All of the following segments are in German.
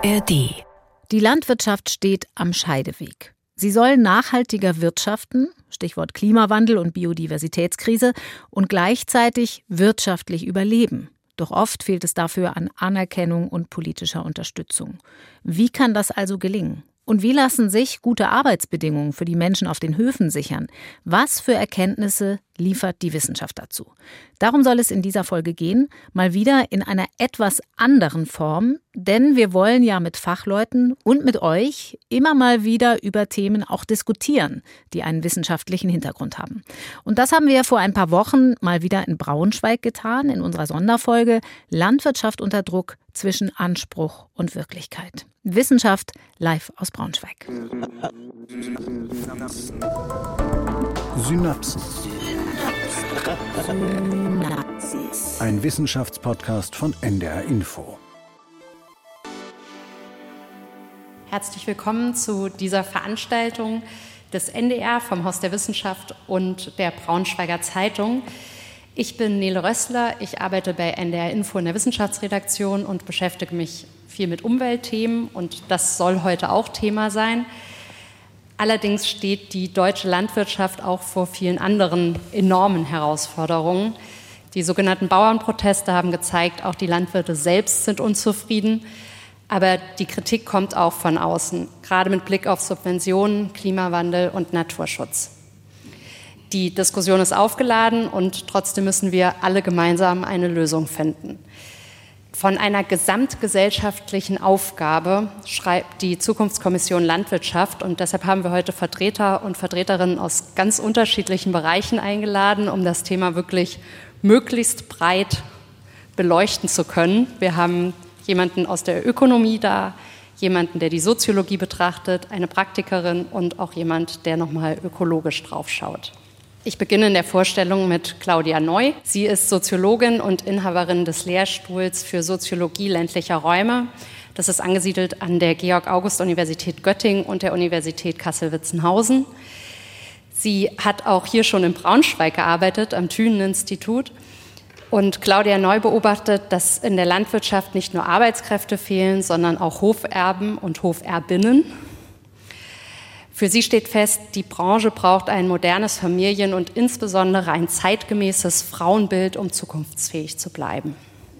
ARD. Die Landwirtschaft steht am Scheideweg. Sie soll nachhaltiger wirtschaften, Stichwort Klimawandel und Biodiversitätskrise, und gleichzeitig wirtschaftlich überleben. Doch oft fehlt es dafür an Anerkennung und politischer Unterstützung. Wie kann das also gelingen? Und wie lassen sich gute Arbeitsbedingungen für die Menschen auf den Höfen sichern? Was für Erkenntnisse liefert die Wissenschaft dazu? Darum soll es in dieser Folge gehen, mal wieder in einer etwas anderen Form, denn wir wollen ja mit Fachleuten und mit euch immer mal wieder über Themen auch diskutieren, die einen wissenschaftlichen Hintergrund haben. Und das haben wir vor ein paar Wochen mal wieder in Braunschweig getan, in unserer Sonderfolge Landwirtschaft unter Druck zwischen Anspruch und Wirklichkeit. Wissenschaft live aus Braunschweig. Synapsen. Ein Wissenschaftspodcast von NDR Info. Herzlich willkommen zu dieser Veranstaltung des NDR vom Haus der Wissenschaft und der Braunschweiger Zeitung. Ich bin Nele Rössler, ich arbeite bei NDR Info in der Wissenschaftsredaktion und beschäftige mich viel mit Umweltthemen und das soll heute auch Thema sein. Allerdings steht die deutsche Landwirtschaft auch vor vielen anderen enormen Herausforderungen. Die sogenannten Bauernproteste haben gezeigt, auch die Landwirte selbst sind unzufrieden. Aber die Kritik kommt auch von außen, gerade mit Blick auf Subventionen, Klimawandel und Naturschutz. Die Diskussion ist aufgeladen und trotzdem müssen wir alle gemeinsam eine Lösung finden. Von einer gesamtgesellschaftlichen Aufgabe schreibt die Zukunftskommission Landwirtschaft und deshalb haben wir heute Vertreter und Vertreterinnen aus ganz unterschiedlichen Bereichen eingeladen, um das Thema wirklich möglichst breit beleuchten zu können. Wir haben jemanden aus der Ökonomie da, jemanden, der die Soziologie betrachtet, eine Praktikerin und auch jemand, der nochmal ökologisch drauf schaut. Ich beginne in der Vorstellung mit Claudia Neu. Sie ist Soziologin und Inhaberin des Lehrstuhls für Soziologie ländlicher Räume. Das ist angesiedelt an der Georg-August-Universität Göttingen und der Universität Kassel-Witzenhausen. Sie hat auch hier schon in Braunschweig gearbeitet, am Thünen-Institut. Und Claudia Neu beobachtet, dass in der Landwirtschaft nicht nur Arbeitskräfte fehlen, sondern auch Hoferben und Hoferbinnen. Für sie steht fest, die Branche braucht ein modernes Familien- und insbesondere ein zeitgemäßes Frauenbild, um zukunftsfähig zu bleiben.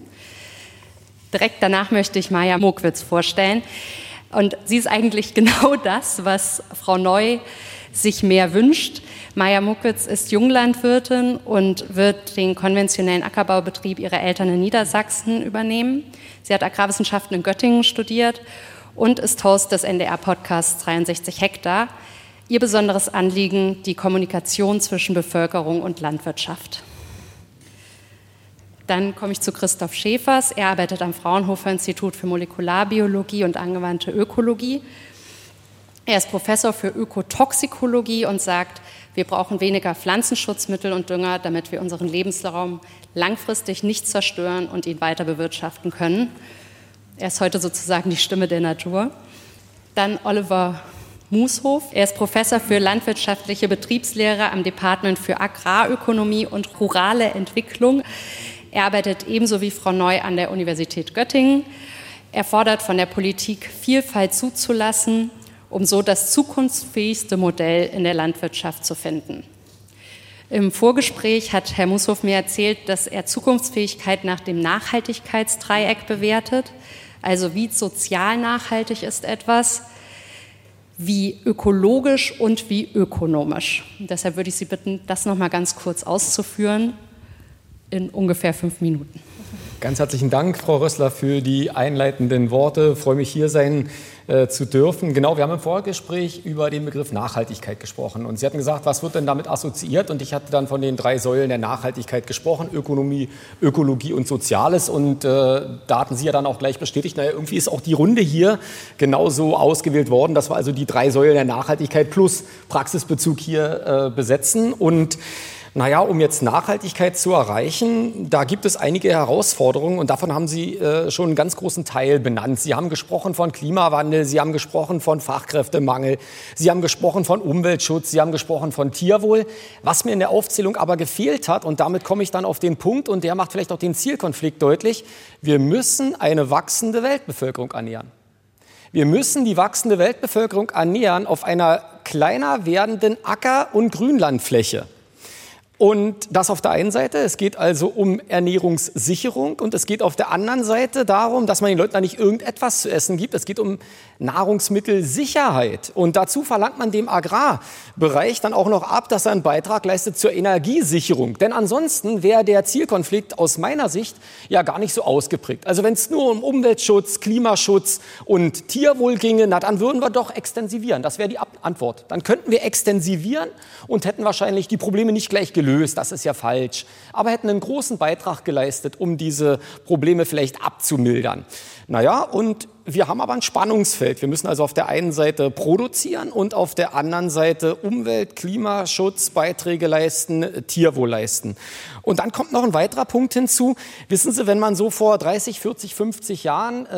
Direkt danach möchte ich Maja Mokwitz vorstellen. Und sie ist eigentlich genau das, was Frau Neu sich mehr wünscht. Maja Mokwitz ist Junglandwirtin und wird den konventionellen Ackerbaubetrieb ihrer Eltern in Niedersachsen übernehmen. Sie hat Agrarwissenschaften in Göttingen studiert und ist Host des NDR-Podcasts 63 Hektar. Ihr besonderes Anliegen, die Kommunikation zwischen Bevölkerung und Landwirtschaft. Dann komme ich zu Christoph Schäfers. Er arbeitet am Fraunhofer Institut für Molekularbiologie und angewandte Ökologie. Er ist Professor für Ökotoxikologie und sagt, wir brauchen weniger Pflanzenschutzmittel und Dünger, damit wir unseren Lebensraum langfristig nicht zerstören und ihn weiter bewirtschaften können. Er ist heute sozusagen die Stimme der Natur. Dann Oliver Mushof. Er ist Professor für landwirtschaftliche Betriebslehre am Department für Agrarökonomie und rurale Entwicklung. Er arbeitet ebenso wie Frau Neu an der Universität Göttingen. Er fordert von der Politik, Vielfalt zuzulassen, um so das zukunftsfähigste Modell in der Landwirtschaft zu finden. Im Vorgespräch hat Herr Mushof mir erzählt, dass er Zukunftsfähigkeit nach dem Nachhaltigkeitsdreieck bewertet. Also wie sozial nachhaltig ist etwas, wie ökologisch und wie ökonomisch. Und deshalb würde ich Sie bitten, das noch mal ganz kurz auszuführen in ungefähr 5 Minuten. Ganz herzlichen Dank, Frau Rössler, für die einleitenden Worte. Ich freue mich, hier sein zu dürfen. Genau, wir haben im Vorgespräch über den Begriff Nachhaltigkeit gesprochen. Und Sie hatten gesagt, was wird denn damit assoziiert? Und ich hatte dann von den 3 Säulen der Nachhaltigkeit gesprochen, Ökonomie, Ökologie und Soziales. Und da hatten Sie ja dann auch gleich bestätigt, naja, irgendwie ist auch die Runde hier genauso ausgewählt worden, dass wir also die 3 Säulen der Nachhaltigkeit plus Praxisbezug hier besetzen. Und naja, um jetzt Nachhaltigkeit zu erreichen, da gibt es einige Herausforderungen und davon haben Sie schon einen ganz großen Teil benannt. Sie haben gesprochen von Klimawandel, Sie haben gesprochen von Fachkräftemangel, Sie haben gesprochen von Umweltschutz, Sie haben gesprochen von Tierwohl. Was mir in der Aufzählung aber gefehlt hat, und damit komme ich dann auf den Punkt, und der macht vielleicht auch den Zielkonflikt deutlich, wir müssen eine wachsende Weltbevölkerung ernähren. Wir müssen die wachsende Weltbevölkerung ernähren auf einer kleiner werdenden Acker- und Grünlandfläche. Und das auf der einen Seite, es geht also um Ernährungssicherung und es geht auf der anderen Seite darum, dass man den Leuten da nicht irgendetwas zu essen gibt. Es geht um Nahrungsmittelsicherheit. Und dazu verlangt man dem Agrarbereich dann auch noch ab, dass er einen Beitrag leistet zur Energiesicherung. Denn ansonsten wäre der Zielkonflikt aus meiner Sicht ja gar nicht so ausgeprägt. Also wenn es nur um Umweltschutz, Klimaschutz und Tierwohl ginge, na dann würden wir doch extensivieren. Das wäre die Antwort. Dann könnten wir extensivieren und hätten wahrscheinlich die Probleme nicht gleich gelöst. Das ist ja falsch. Aber hätten einen großen Beitrag geleistet, um diese Probleme vielleicht abzumildern. Naja, und wir haben aber ein Spannungsfeld. Wir müssen also auf der einen Seite produzieren und auf der anderen Seite Umwelt-, Klimaschutz, Beiträge leisten, Tierwohl leisten. Und dann kommt noch ein weiterer Punkt hinzu. Wissen Sie, wenn man so vor 30, 40, 50 Jahren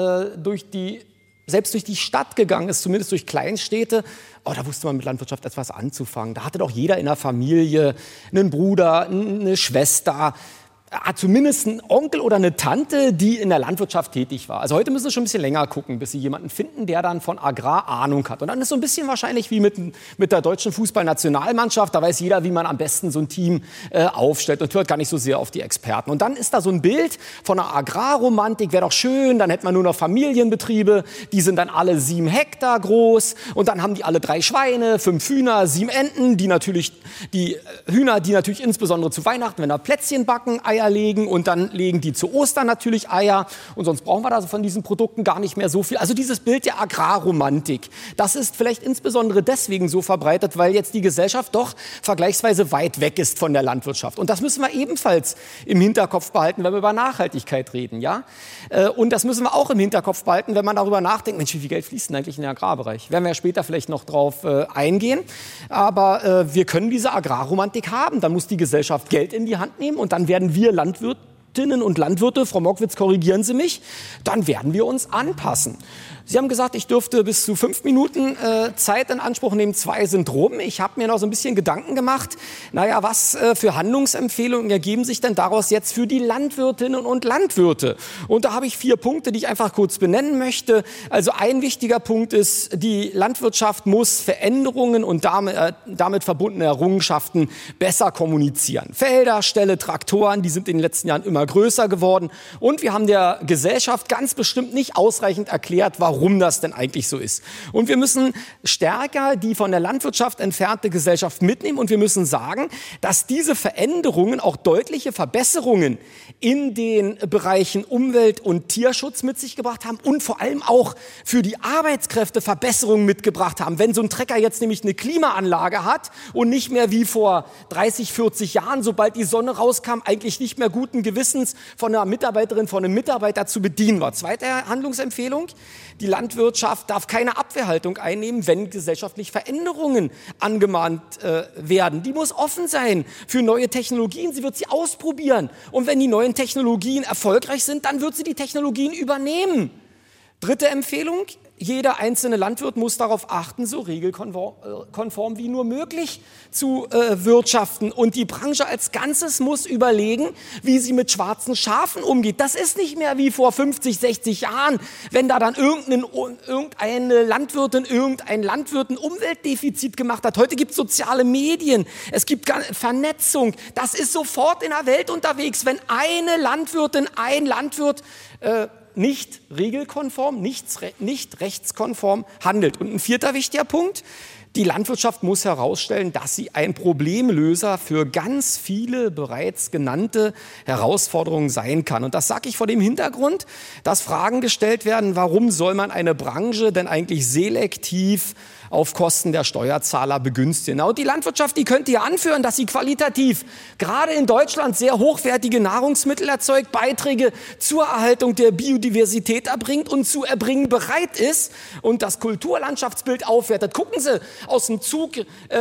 selbst durch die Stadt gegangen ist, zumindest durch Kleinstädte, da wusste man mit Landwirtschaft etwas anzufangen. Da hatte doch jeder in der Familie einen Bruder, eine Schwester, zumindest einen Onkel oder eine Tante, die in der Landwirtschaft tätig war. Also heute müssen Sie schon ein bisschen länger gucken, bis Sie jemanden finden, der dann von Agrar Ahnung hat. Und dann ist so ein bisschen wahrscheinlich wie mit der deutschen Fußballnationalmannschaft. Da weiß jeder, wie man am besten so ein Team aufstellt und hört gar nicht so sehr auf die Experten. Und dann ist da so ein Bild von einer Agrarromantik, wäre doch schön, dann hätte man nur noch Familienbetriebe, die sind dann alle 7 Hektar groß und dann haben die alle 3 Schweine, 5 Hühner, 7 Enten, die Hühner, die natürlich insbesondere zu Weihnachten, wenn da Plätzchen backen, Eier legen und dann legen die zu Ostern natürlich Eier und sonst brauchen wir da von diesen Produkten gar nicht mehr so viel. Also dieses Bild der Agrarromantik, das ist vielleicht insbesondere deswegen so verbreitet, weil jetzt die Gesellschaft doch vergleichsweise weit weg ist von der Landwirtschaft. Und das müssen wir ebenfalls im Hinterkopf behalten, wenn wir über Nachhaltigkeit reden, ja? Und das müssen wir auch im Hinterkopf behalten, wenn man darüber nachdenkt, Mensch, wie viel Geld fließt denn eigentlich in den Agrarbereich? Werden wir ja später vielleicht noch drauf eingehen. Aber wir können diese Agrarromantik haben. Dann muss die Gesellschaft Geld in die Hand nehmen und dann werden wir Landwirtinnen und Landwirte, Frau Mockwitz, korrigieren Sie mich, dann werden wir uns anpassen. Sie haben gesagt, ich dürfte bis zu 5 Minuten Zeit in Anspruch nehmen. 2 sind rum. Ich habe mir noch so ein bisschen Gedanken gemacht. Naja, was für Handlungsempfehlungen ergeben sich denn daraus jetzt für die Landwirtinnen und Landwirte? Und da habe ich 4 Punkte, die ich einfach kurz benennen möchte. Also ein wichtiger Punkt ist, die Landwirtschaft muss Veränderungen und damit verbundene Errungenschaften besser kommunizieren. Felder, Ställe, Traktoren, die sind in den letzten Jahren immer größer geworden. Und wir haben der Gesellschaft ganz bestimmt nicht ausreichend erklärt, warum das denn eigentlich so ist. Und wir müssen stärker die von der Landwirtschaft entfernte Gesellschaft mitnehmen und wir müssen sagen, dass diese Veränderungen auch deutliche Verbesserungen in den Bereichen Umwelt- und Tierschutz mit sich gebracht haben und vor allem auch für die Arbeitskräfte Verbesserungen mitgebracht haben. Wenn so ein Trecker jetzt nämlich eine Klimaanlage hat und nicht mehr wie vor 30, 40 Jahren, sobald die Sonne rauskam, eigentlich nicht mehr guten Gewissens von einer Mitarbeiterin, von einem Mitarbeiter zu bedienen war. Zweite Handlungsempfehlung: Die Landwirtschaft darf keine Abwehrhaltung einnehmen, wenn gesellschaftliche Veränderungen angemahnt werden. Die muss offen sein für neue Technologien. Sie wird sie ausprobieren. Und wenn die neuen Technologien erfolgreich sind, dann wird sie die Technologien übernehmen. Dritte Empfehlung: Jeder einzelne Landwirt muss darauf achten, so regelkonform wie nur möglich zu wirtschaften. Und die Branche als Ganzes muss überlegen, wie sie mit schwarzen Schafen umgeht. Das ist nicht mehr wie vor 50, 60 Jahren, wenn da dann irgendeine Landwirtin, irgendein Landwirt ein Umweltdefizit gemacht hat. Heute gibt es soziale Medien, es gibt Vernetzung. Das ist sofort in der Welt unterwegs. Wenn eine Landwirtin, ein Landwirt nicht regelkonform, nicht rechtskonform handelt. Und ein 4. wichtiger Punkt: Die Landwirtschaft muss herausstellen, dass sie ein Problemlöser für ganz viele bereits genannte Herausforderungen sein kann. Und das sage ich vor dem Hintergrund, dass Fragen gestellt werden, warum soll man eine Branche denn eigentlich selektiv auf Kosten der Steuerzahler begünstigen? Und die Landwirtschaft, die könnte ja anführen, dass sie qualitativ gerade in Deutschland sehr hochwertige Nahrungsmittel erzeugt, Beiträge zur Erhaltung der Biodiversität erbringt und zu erbringen bereit ist und das Kulturlandschaftsbild aufwertet. Gucken Sie aus dem Zug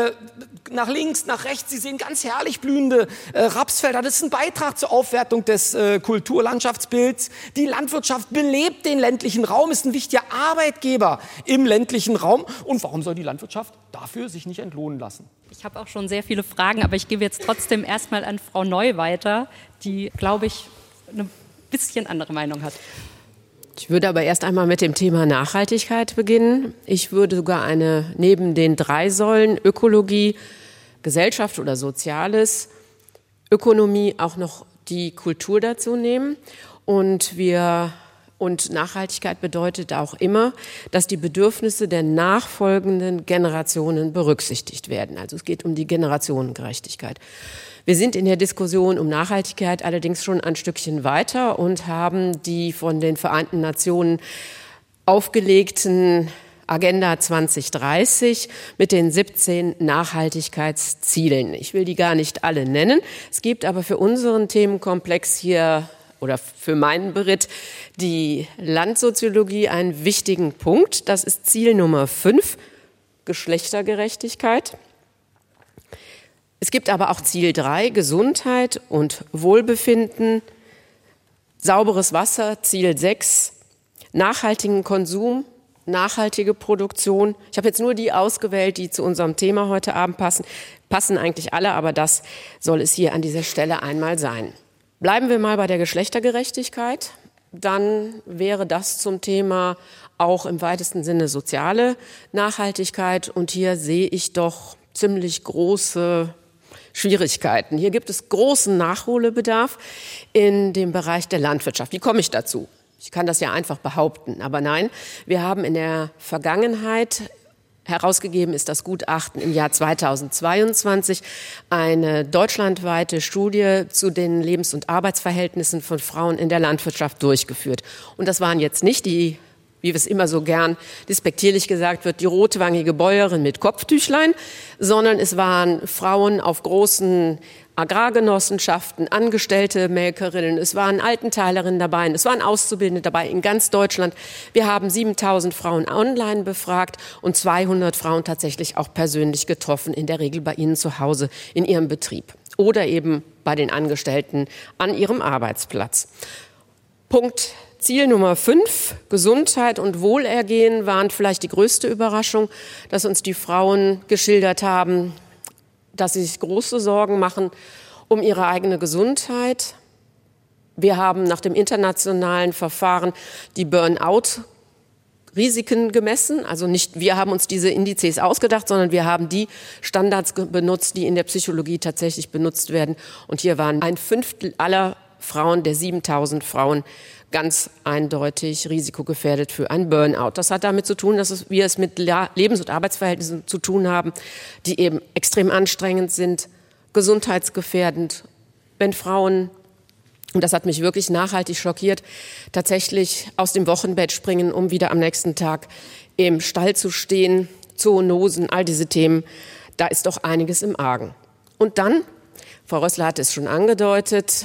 nach links, nach rechts, Sie sehen ganz herrlich blühende Rapsfelder. Das ist ein Beitrag zur Aufwertung des Kulturlandschaftsbilds. Die Landwirtschaft belebt den ländlichen Raum, ist ein wichtiger Arbeitgeber im ländlichen Raum. Und warum soll die Landwirtschaft dafür sich nicht entlohnen lassen? Ich habe auch schon sehr viele Fragen, aber ich gebe jetzt trotzdem erstmal an Frau Neu weiter, die, glaube ich, eine bisschen andere Meinung hat. Ich würde aber erst einmal mit dem Thema Nachhaltigkeit beginnen. Ich würde sogar neben den 3 Säulen Ökologie, Gesellschaft oder Soziales, Ökonomie auch noch die Kultur dazu nehmen. Und Nachhaltigkeit bedeutet auch immer, dass die Bedürfnisse der nachfolgenden Generationen berücksichtigt werden. Also es geht um die Generationengerechtigkeit. Wir sind in der Diskussion um Nachhaltigkeit allerdings schon ein Stückchen weiter und haben die von den Vereinten Nationen aufgelegten Agenda 2030 mit den 17 Nachhaltigkeitszielen. Ich will die gar nicht alle nennen. Es gibt aber für unseren Themenkomplex hier oder für meinen Beritt die Landsoziologie einen wichtigen Punkt. Das ist Ziel Nummer 5, Geschlechtergerechtigkeit. Es gibt aber auch Ziel 3, Gesundheit und Wohlbefinden, sauberes Wasser, Ziel 6, nachhaltigen Konsum, nachhaltige Produktion. Ich habe jetzt nur die ausgewählt, die zu unserem Thema heute Abend passen. Passen eigentlich alle, aber das soll es hier an dieser Stelle einmal sein. Bleiben wir mal bei der Geschlechtergerechtigkeit. Dann wäre das zum Thema auch im weitesten Sinne soziale Nachhaltigkeit. Und hier sehe ich doch ziemlich große Schwierigkeiten. Hier gibt es großen Nachholbedarf in dem Bereich der Landwirtschaft. Wie komme ich dazu? Ich kann das ja einfach behaupten, aber nein, wir haben in der Vergangenheit, herausgegeben ist das Gutachten im Jahr 2022, eine deutschlandweite Studie zu den Lebens- und Arbeitsverhältnissen von Frauen in der Landwirtschaft durchgeführt. Und das waren jetzt nicht die, wie es immer so gern despektierlich gesagt wird, die rotwangige Bäuerin mit Kopftüchlein, sondern es waren Frauen auf großen Agrargenossenschaften, angestellte Melkerinnen, es waren Altenteilerinnen dabei, es waren Auszubildende dabei in ganz Deutschland. Wir haben 7.000 Frauen online befragt und 200 Frauen tatsächlich auch persönlich getroffen, in der Regel bei ihnen zu Hause in ihrem Betrieb oder eben bei den Angestellten an ihrem Arbeitsplatz. Punkt Ziel Nummer 5, Gesundheit und Wohlergehen, waren vielleicht die größte Überraschung, dass uns die Frauen geschildert haben, dass sie sich große Sorgen machen um ihre eigene Gesundheit. Wir haben nach dem internationalen Verfahren die Burnout-Risiken gemessen. Also nicht wir haben uns diese Indizes ausgedacht, sondern wir haben die Standards benutzt, die in der Psychologie tatsächlich benutzt werden. Und hier waren 1/5 aller Frauen, der 7.000 Frauen, ganz eindeutig risikogefährdet für ein Burnout. Das hat damit zu tun, dass wir es mit Lebens- und Arbeitsverhältnissen zu tun haben, die eben extrem anstrengend sind, gesundheitsgefährdend. Wenn Frauen, und das hat mich wirklich nachhaltig schockiert, tatsächlich aus dem Wochenbett springen, um wieder am nächsten Tag im Stall zu stehen, Zoonosen, all diese Themen, da ist doch einiges im Argen. Und dann, Frau Rössler hat es schon angedeutet,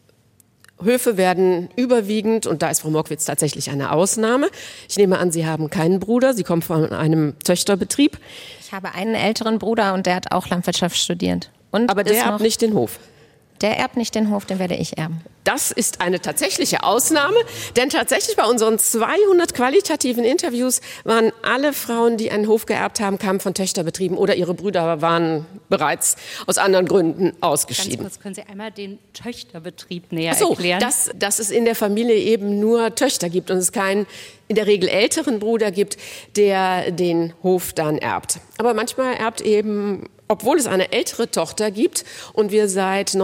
Höfe werden überwiegend, und da ist Frau Mockwitz tatsächlich eine Ausnahme. Ich nehme an, Sie haben keinen Bruder, Sie kommen von einem Töchterbetrieb. Ich habe einen älteren Bruder und der hat auch Landwirtschaft studiert. Aber der erbt nicht den Hof. Der erbt nicht den Hof, den werde ich erben. Das ist eine tatsächliche Ausnahme, denn tatsächlich bei unseren 200 qualitativen Interviews waren alle Frauen, die einen Hof geerbt haben, kamen von Töchterbetrieben oder ihre Brüder waren bereits aus anderen Gründen ausgeschieden. Ganz kurz, können Sie einmal den Töchterbetrieb näher erklären? Dass es in der Familie eben nur Töchter gibt und es keinen in der Regel älteren Bruder gibt, der den Hof dann erbt. Aber manchmal erbt eben, obwohl es eine ältere Tochter gibt und wir seit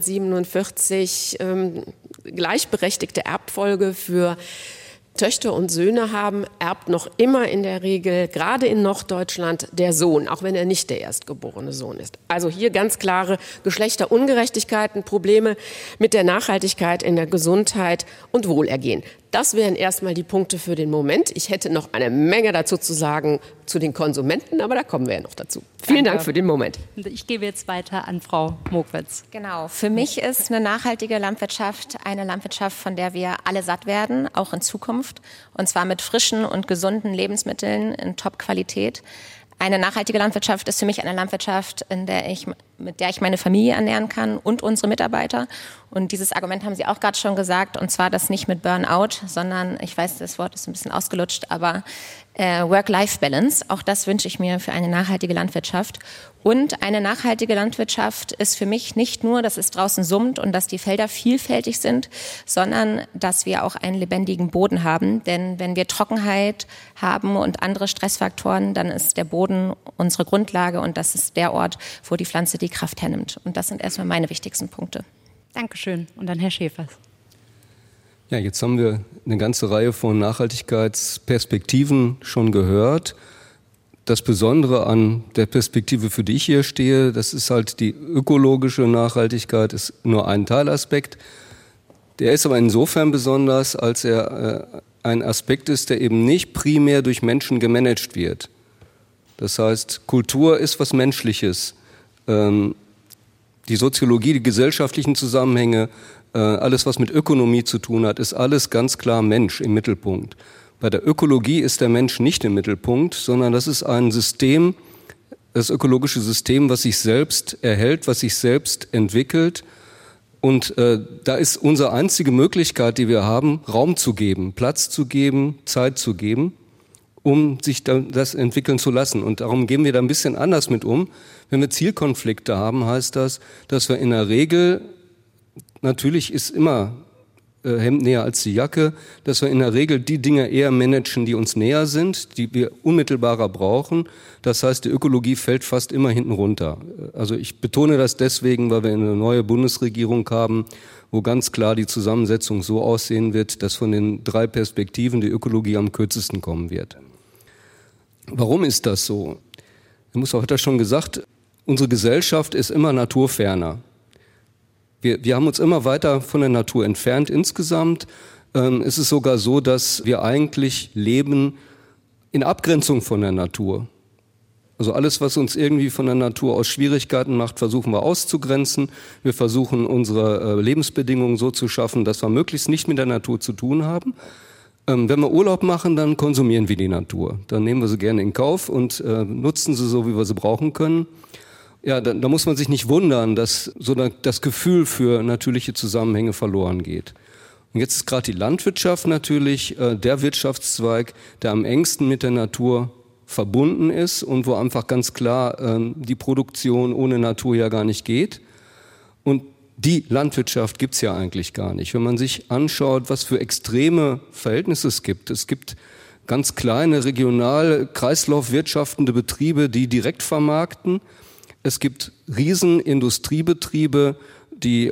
1947 gleichberechtigte Erbfolge für Töchter und Söhne haben, erbt noch immer in der Regel, gerade in Norddeutschland, der Sohn, auch wenn er nicht der erstgeborene Sohn ist. Also hier ganz klare Geschlechterungerechtigkeiten, Probleme mit der Nachhaltigkeit in der Gesundheit und Wohlergehen. Das wären erstmal die Punkte für den Moment. Ich hätte noch eine Menge dazu zu sagen zu den Konsumenten, aber da kommen wir ja noch dazu. Vielen Dank für den Moment. Ich gebe jetzt weiter an Frau Mockwitz. Genau. Für mich ist eine nachhaltige Landwirtschaft eine Landwirtschaft, von der wir alle satt werden, auch in Zukunft. Und zwar mit frischen und gesunden Lebensmitteln in Top-Qualität. Eine nachhaltige Landwirtschaft ist für mich eine Landwirtschaft, in der ich mit der ich meine Familie ernähren kann und unsere Mitarbeiter. Und dieses Argument haben Sie auch gerade schon gesagt, und zwar das nicht mit Burnout, sondern, ich weiß, das Wort ist ein bisschen ausgelutscht, aber Work-Life-Balance. Auch das wünsche ich mir für eine nachhaltige Landwirtschaft. Und eine nachhaltige Landwirtschaft ist für mich nicht nur, dass es draußen summt und dass die Felder vielfältig sind, sondern dass wir auch einen lebendigen Boden haben. Denn wenn wir Trockenheit haben und andere Stressfaktoren, dann ist der Boden unsere Grundlage und das ist der Ort, wo die Pflanze die Kraft hernimmt. Und das sind erstmal meine wichtigsten Punkte. Dankeschön. Und dann Herr Schäfers. Ja, jetzt haben wir eine ganze Reihe von Nachhaltigkeitsperspektiven schon gehört. Das Besondere an der Perspektive, für die ich hier stehe, das ist halt die ökologische Nachhaltigkeit, ist nur ein Teilaspekt. Der ist aber insofern besonders, als er ein Aspekt ist, der eben nicht primär durch Menschen gemanagt wird. Das heißt, Kultur ist was Menschliches. Die Soziologie, die gesellschaftlichen Zusammenhänge, alles, was mit Ökonomie zu tun hat, ist alles ganz klar Mensch im Mittelpunkt. Bei der Ökologie ist der Mensch nicht im Mittelpunkt, sondern das ist ein System, das ökologische System, was sich selbst erhält, was sich selbst entwickelt. Und da ist unsere einzige Möglichkeit, die wir haben, Raum zu geben, Platz zu geben, Zeit zu geben, um sich das entwickeln zu lassen. Und darum gehen wir da ein bisschen anders mit um. Wenn wir Zielkonflikte haben, heißt das, dass wir in der Regel, natürlich ist immer Hemd näher als die Jacke, dass wir in der Regel die Dinge eher managen, die uns näher sind, die wir unmittelbarer brauchen. Das heißt, die Ökologie fällt fast immer hinten runter. Also ich betone das deswegen, weil wir eine neue Bundesregierung haben, wo ganz klar die Zusammensetzung so aussehen wird, dass von den 3 Perspektiven die Ökologie am kürzesten kommen wird. Warum ist das so? Ich muss auch heute schon gesagt, unsere Gesellschaft ist immer naturferner. Wir haben uns immer weiter von der Natur entfernt insgesamt. Es ist sogar so, dass wir eigentlich leben in Abgrenzung von der Natur. Also alles, was uns irgendwie von der Natur aus Schwierigkeiten macht, versuchen wir auszugrenzen. Wir versuchen, unsere Lebensbedingungen so zu schaffen, dass wir möglichst nicht mit der Natur zu tun haben. Wenn wir Urlaub machen, dann konsumieren wir die Natur. Dann nehmen wir sie gerne in Kauf und nutzen sie so, wie wir sie brauchen können. Ja, da muss man sich nicht wundern, dass so das Gefühl für natürliche Zusammenhänge verloren geht. Und jetzt ist gerade die Landwirtschaft natürlich der Wirtschaftszweig, der am engsten mit der Natur verbunden ist und wo einfach ganz klar die Produktion ohne Natur ja gar nicht geht. Und die Landwirtschaft gibt's ja eigentlich gar nicht. Wenn man sich anschaut, was für extreme Verhältnisse es gibt ganz kleine, regional kreislaufwirtschaftende Betriebe, die direkt vermarkten. Es gibt Riesenindustriebetriebe, die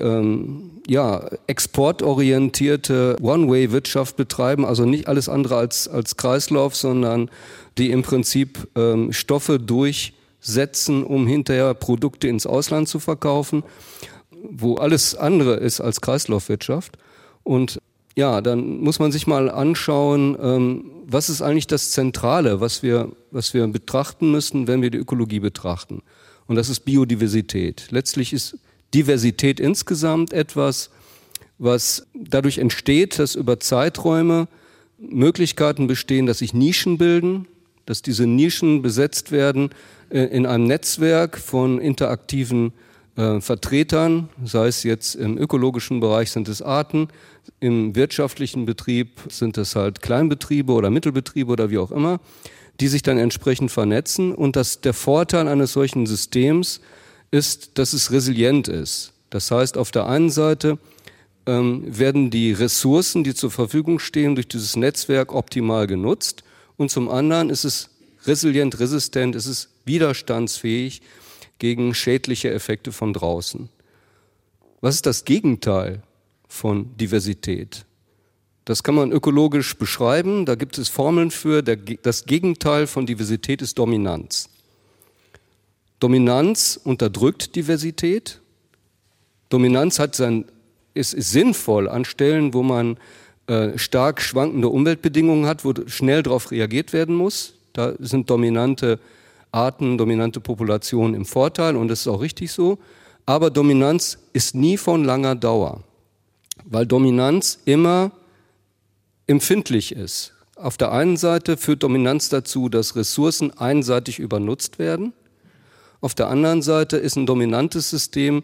exportorientierte One-Way-Wirtschaft betreiben, also nicht alles andere als Kreislauf, sondern die im Prinzip Stoffe durchsetzen, um hinterher Produkte ins Ausland zu verkaufen, wo alles andere ist als Kreislaufwirtschaft. Und ja, dann muss man sich mal anschauen, was ist eigentlich das Zentrale, was wir betrachten müssen, wenn wir die Ökologie betrachten. Und das ist Biodiversität. Letztlich ist Diversität insgesamt etwas, was dadurch entsteht, dass über Zeiträume Möglichkeiten bestehen, dass sich Nischen bilden, dass diese Nischen besetzt werden in einem Netzwerk von interaktiven Vertretern, sei es jetzt im ökologischen Bereich sind es Arten, im wirtschaftlichen Betrieb sind es halt Kleinbetriebe oder Mittelbetriebe oder wie auch immer, die sich dann entsprechend vernetzen. Und der Vorteil eines solchen Systems ist, dass es resilient ist. Das heißt, auf der einen Seite werden die Ressourcen, die zur Verfügung stehen, durch dieses Netzwerk optimal genutzt. Und zum anderen ist es resilient, resistent, es ist widerstandsfähig gegen schädliche Effekte von draußen. Was ist das Gegenteil von Diversität? Das kann man ökologisch beschreiben, da gibt es Formeln für. Das Gegenteil von Diversität ist Dominanz. Dominanz unterdrückt Diversität. Dominanz ist sinnvoll an Stellen, wo man stark schwankende Umweltbedingungen hat, wo schnell darauf reagiert werden muss. Da sind dominante Arten, dominante Populationen im Vorteil und das ist auch richtig so. Aber Dominanz ist nie von langer Dauer, weil Dominanz immer empfindlich ist. Auf der einen Seite führt Dominanz dazu, dass Ressourcen einseitig übernutzt werden. Auf der anderen Seite ist ein dominantes System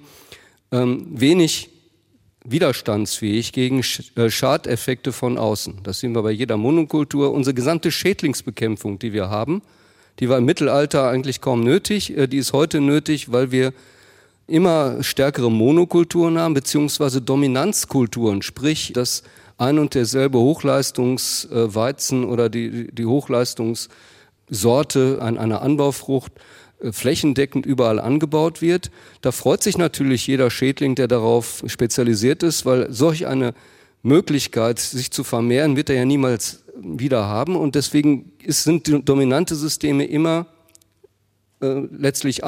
wenig widerstandsfähig gegen Schadeffekte von außen. Das sehen wir bei jeder Monokultur. Unsere gesamte Schädlingsbekämpfung, die wir haben, die war im Mittelalter eigentlich kaum nötig. Die ist heute nötig, weil wir immer stärkere Monokulturen haben, beziehungsweise Dominanzkulturen. Sprich, dass ein und derselbe Hochleistungsweizen oder die Hochleistungssorte an einer Anbaufrucht flächendeckend überall angebaut wird. Da freut sich natürlich jeder Schädling, der darauf spezialisiert ist, weil solch eine Möglichkeit, sich zu vermehren, wird er ja niemals wieder haben. Und deswegen sind die dominante Systeme immer letztlich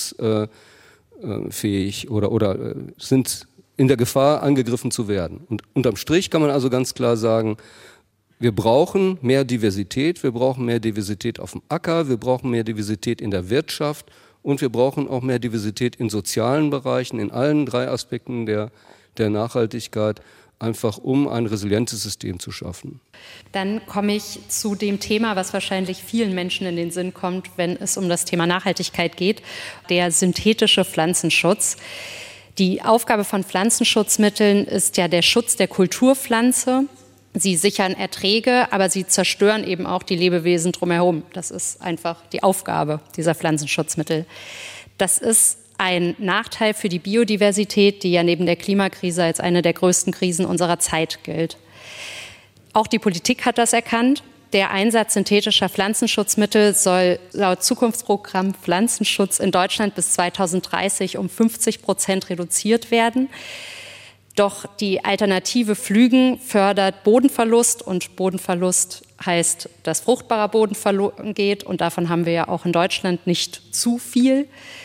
angriffsfähig oder sind in der Gefahr, angegriffen zu werden. Und unterm Strich kann man also ganz klar sagen, wir brauchen mehr Diversität, wir brauchen mehr Diversität auf dem Acker, wir brauchen mehr Diversität in der Wirtschaft und wir brauchen auch mehr Diversität in sozialen Bereichen, in allen 3 Aspekten der Nachhaltigkeit, einfach um ein resilientes System zu schaffen. Dann komme ich zu dem Thema, was wahrscheinlich vielen Menschen in den Sinn kommt, wenn es um das Thema Nachhaltigkeit geht, der synthetische Pflanzenschutz. Die Aufgabe von Pflanzenschutzmitteln ist ja der Schutz der Kulturpflanze. Sie sichern Erträge, aber sie zerstören eben auch die Lebewesen drumherum. Das ist einfach die Aufgabe dieser Pflanzenschutzmittel. Das ist ein Nachteil für die Biodiversität, die ja neben der Klimakrise als eine der größten Krisen unserer Zeit gilt. Auch die Politik hat das erkannt. Der Einsatz synthetischer Pflanzenschutzmittel soll laut Zukunftsprogramm Pflanzenschutz in Deutschland bis 2030 um 50% reduziert werden. Doch die Alternative Pflügen fördert Bodenverlust und Bodenverlust heißt, dass fruchtbarer Boden verloren geht und davon haben wir ja auch in Deutschland nicht zu viel.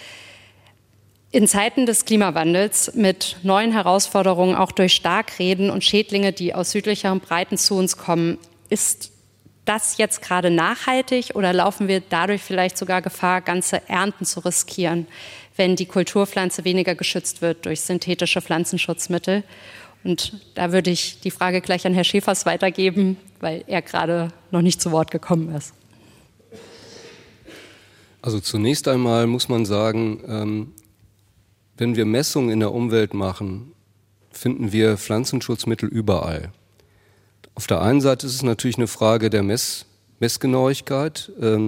In Zeiten des Klimawandels mit neuen Herausforderungen, auch durch Starkregen und Schädlinge, die aus südlicheren Breiten zu uns kommen, ist das jetzt gerade nachhaltig oder laufen wir dadurch vielleicht sogar Gefahr, ganze Ernten zu riskieren, wenn die Kulturpflanze weniger geschützt wird durch synthetische Pflanzenschutzmittel? Und da würde ich die Frage gleich an Herrn Schäfers weitergeben, weil er gerade noch nicht zu Wort gekommen ist. Also zunächst einmal muss man sagen, wenn wir Messungen in der Umwelt machen, finden wir Pflanzenschutzmittel überall. Auf der einen Seite ist es natürlich eine Frage der Messgenauigkeit.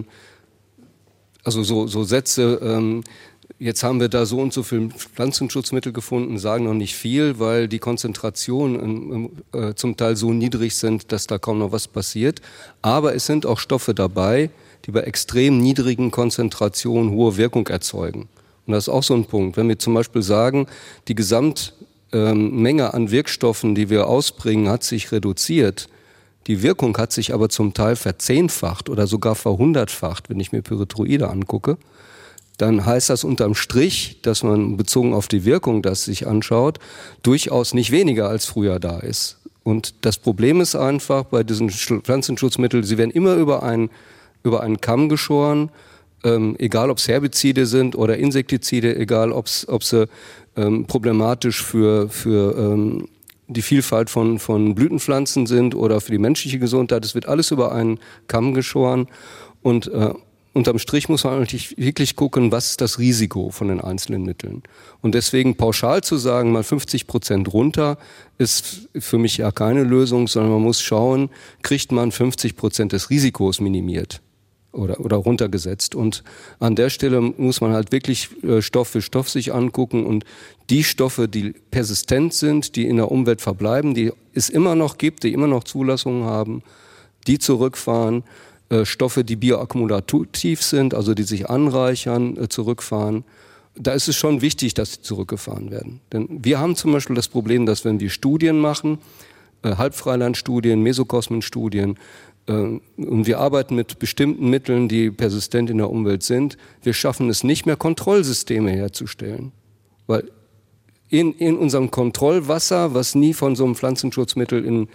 Also so Sätze, jetzt haben wir da so und so viel Pflanzenschutzmittel gefunden, sagen noch nicht viel, weil die Konzentrationen zum Teil so niedrig sind, dass da kaum noch was passiert. Aber es sind auch Stoffe dabei, die bei extrem niedrigen Konzentrationen hohe Wirkung erzeugen. Und das ist auch so ein Punkt. Wenn wir zum Beispiel sagen, die Gesamtmenge an Wirkstoffen, die wir ausbringen, hat sich reduziert. Die Wirkung hat sich aber zum Teil verzehnfacht oder sogar verhundertfacht, wenn ich mir Pyrethroide angucke. Dann heißt das unterm Strich, dass man bezogen auf die Wirkung, das sich anschaut, durchaus nicht weniger als früher da ist. Und das Problem ist einfach bei diesen Pflanzenschutzmitteln, sie werden immer über einen Kamm geschoren, egal ob es Herbizide sind oder Insektizide, egal ob sie problematisch für die Vielfalt von Blütenpflanzen sind oder für die menschliche Gesundheit. Es wird alles über einen Kamm geschoren und unterm Strich muss man natürlich wirklich gucken, was ist das Risiko von den einzelnen Mitteln. Und deswegen pauschal zu sagen, mal 50% runter, ist für mich ja keine Lösung, sondern man muss schauen, kriegt man 50% des Risikos minimiert oder runtergesetzt. Und an der Stelle muss man halt wirklich Stoff für Stoff sich angucken und die Stoffe, die persistent sind, die in der Umwelt verbleiben, die es immer noch gibt, die immer noch Zulassungen haben, die zurückfahren. Stoffe, die bioakkumulativ sind, also die sich anreichern, zurückfahren. Da ist es schon wichtig, dass sie zurückgefahren werden. Denn wir haben zum Beispiel das Problem, dass wenn wir Studien machen, Halbfreilandstudien, Mesokosmenstudien, und wir arbeiten mit bestimmten Mitteln, die persistent in der Umwelt sind, wir schaffen es nicht mehr, Kontrollsysteme herzustellen. Weil in unserem Kontrollwasser, was nie von so einem Pflanzenschutzmittel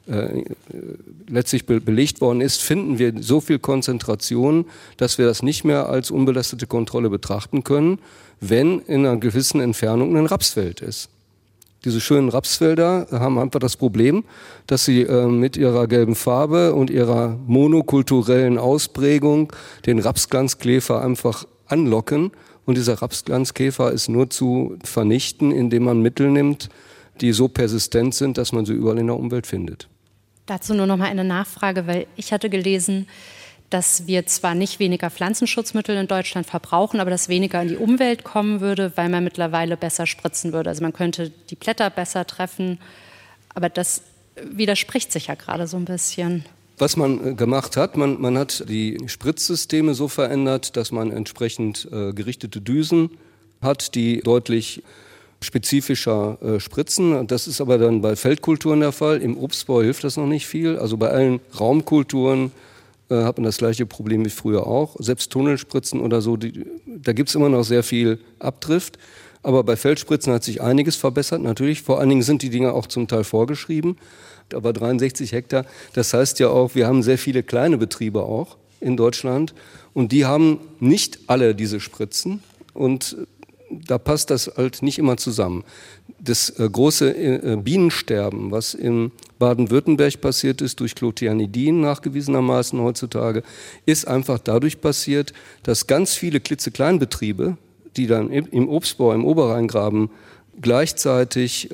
letztlich belegt worden ist, finden wir so viel Konzentration, dass wir das nicht mehr als unbelastete Kontrolle betrachten können, wenn in einer gewissen Entfernung ein Rapsfeld ist. Diese schönen Rapsfelder haben einfach das Problem, dass sie mit ihrer gelben Farbe und ihrer monokulturellen Ausprägung den Rapsglanzkäfer einfach anlocken Und dieser Rapsglanzkäfer ist nur zu vernichten, indem man Mittel nimmt, die so persistent sind, dass man sie überall in der Umwelt findet. Dazu nur noch mal eine Nachfrage, weil ich hatte gelesen, dass wir zwar nicht weniger Pflanzenschutzmittel in Deutschland verbrauchen, aber dass weniger in die Umwelt kommen würde, weil man mittlerweile besser spritzen würde. Also man könnte die Blätter besser treffen, aber das widerspricht sich ja gerade so ein bisschen. Was man gemacht hat, man hat die Spritzsysteme so verändert, dass man entsprechend gerichtete Düsen hat, die deutlich spezifischer spritzen. Das ist aber dann bei Feldkulturen der Fall. Im Obstbau hilft das noch nicht viel. Also bei allen Raumkulturen hat man das gleiche Problem wie früher auch. Selbst Tunnelspritzen oder so, da gibt es immer noch sehr viel Abdrift. Aber bei Feldspritzen hat sich einiges verbessert, natürlich. Vor allen Dingen sind die Dinge auch zum Teil vorgeschrieben. Aber 63 Hektar, das heißt ja auch, wir haben sehr viele kleine Betriebe auch in Deutschland. Und die haben nicht alle diese Spritzen. Und da passt das halt nicht immer zusammen. Das große Bienensterben, was in Baden-Württemberg passiert ist, durch Clotianidin nachgewiesenermaßen heutzutage, ist einfach dadurch passiert, dass ganz viele klitzekleinbetriebe, die dann im Obstbau, im Oberrheingraben gleichzeitig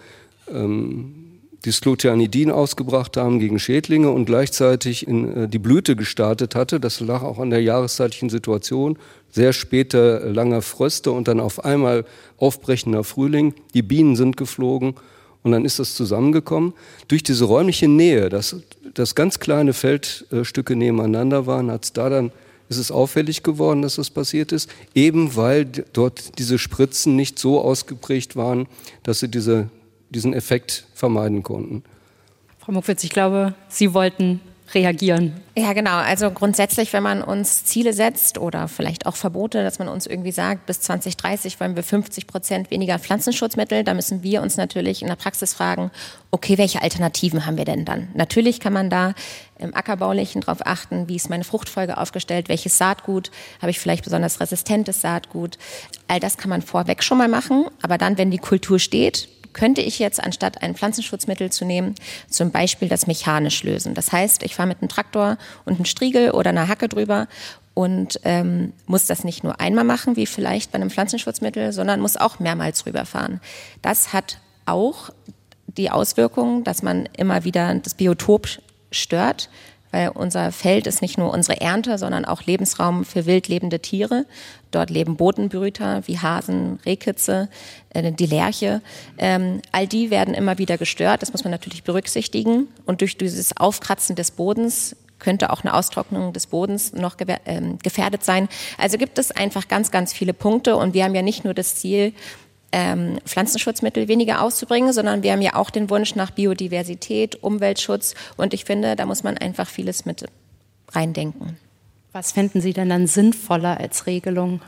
das Clotianidin ausgebracht haben gegen Schädlinge und gleichzeitig die Blüte gestartet hatte. Das lag auch an der jahreszeitlichen Situation. Sehr später langer Fröste und dann auf einmal aufbrechender Frühling. Die Bienen sind geflogen und dann ist das zusammengekommen. Durch diese räumliche Nähe, dass ganz kleine Feldstücke nebeneinander waren, ist es auffällig geworden, dass das passiert ist, eben weil dort diese Spritzen nicht so ausgeprägt waren, dass sie diesen Effekt vermeiden konnten. Frau Muckwitz, ich glaube, Sie wollten reagieren. Ja, genau. Also grundsätzlich, wenn man uns Ziele setzt oder vielleicht auch Verbote, dass man uns irgendwie sagt, bis 2030 wollen wir 50% weniger Pflanzenschutzmittel, da müssen wir uns natürlich in der Praxis fragen, okay, welche Alternativen haben wir denn dann? Natürlich kann man da im Ackerbaulichen darauf achten, wie ist meine Fruchtfolge aufgestellt, welches Saatgut, habe ich vielleicht besonders resistentes Saatgut. All das kann man vorweg schon mal machen, aber dann, wenn die Kultur steht, könnte ich jetzt, anstatt ein Pflanzenschutzmittel zu nehmen, zum Beispiel das mechanisch lösen. Das heißt, ich fahre mit einem Traktor und einem Striegel oder einer Hacke drüber und muss das nicht nur einmal machen, wie vielleicht bei einem Pflanzenschutzmittel, sondern muss auch mehrmals rüberfahren. Das hat auch die Auswirkung, dass man immer wieder das Biotop stört, weil unser Feld ist nicht nur unsere Ernte, sondern auch Lebensraum für wild lebende Tiere. Dort leben Bodenbrüter wie Hasen, Rehkitze, die Lerche. All die werden immer wieder gestört, das muss man natürlich berücksichtigen. Und durch dieses Aufkratzen des Bodens könnte auch eine Austrocknung des Bodens noch gefährdet sein. Also gibt es einfach ganz, ganz viele Punkte. Und wir haben ja nicht nur das Ziel, Pflanzenschutzmittel weniger auszubringen, sondern wir haben ja auch den Wunsch nach Biodiversität, Umweltschutz und ich finde, da muss man einfach vieles mit reindenken. Was fänden Sie denn dann sinnvoller als Regelung?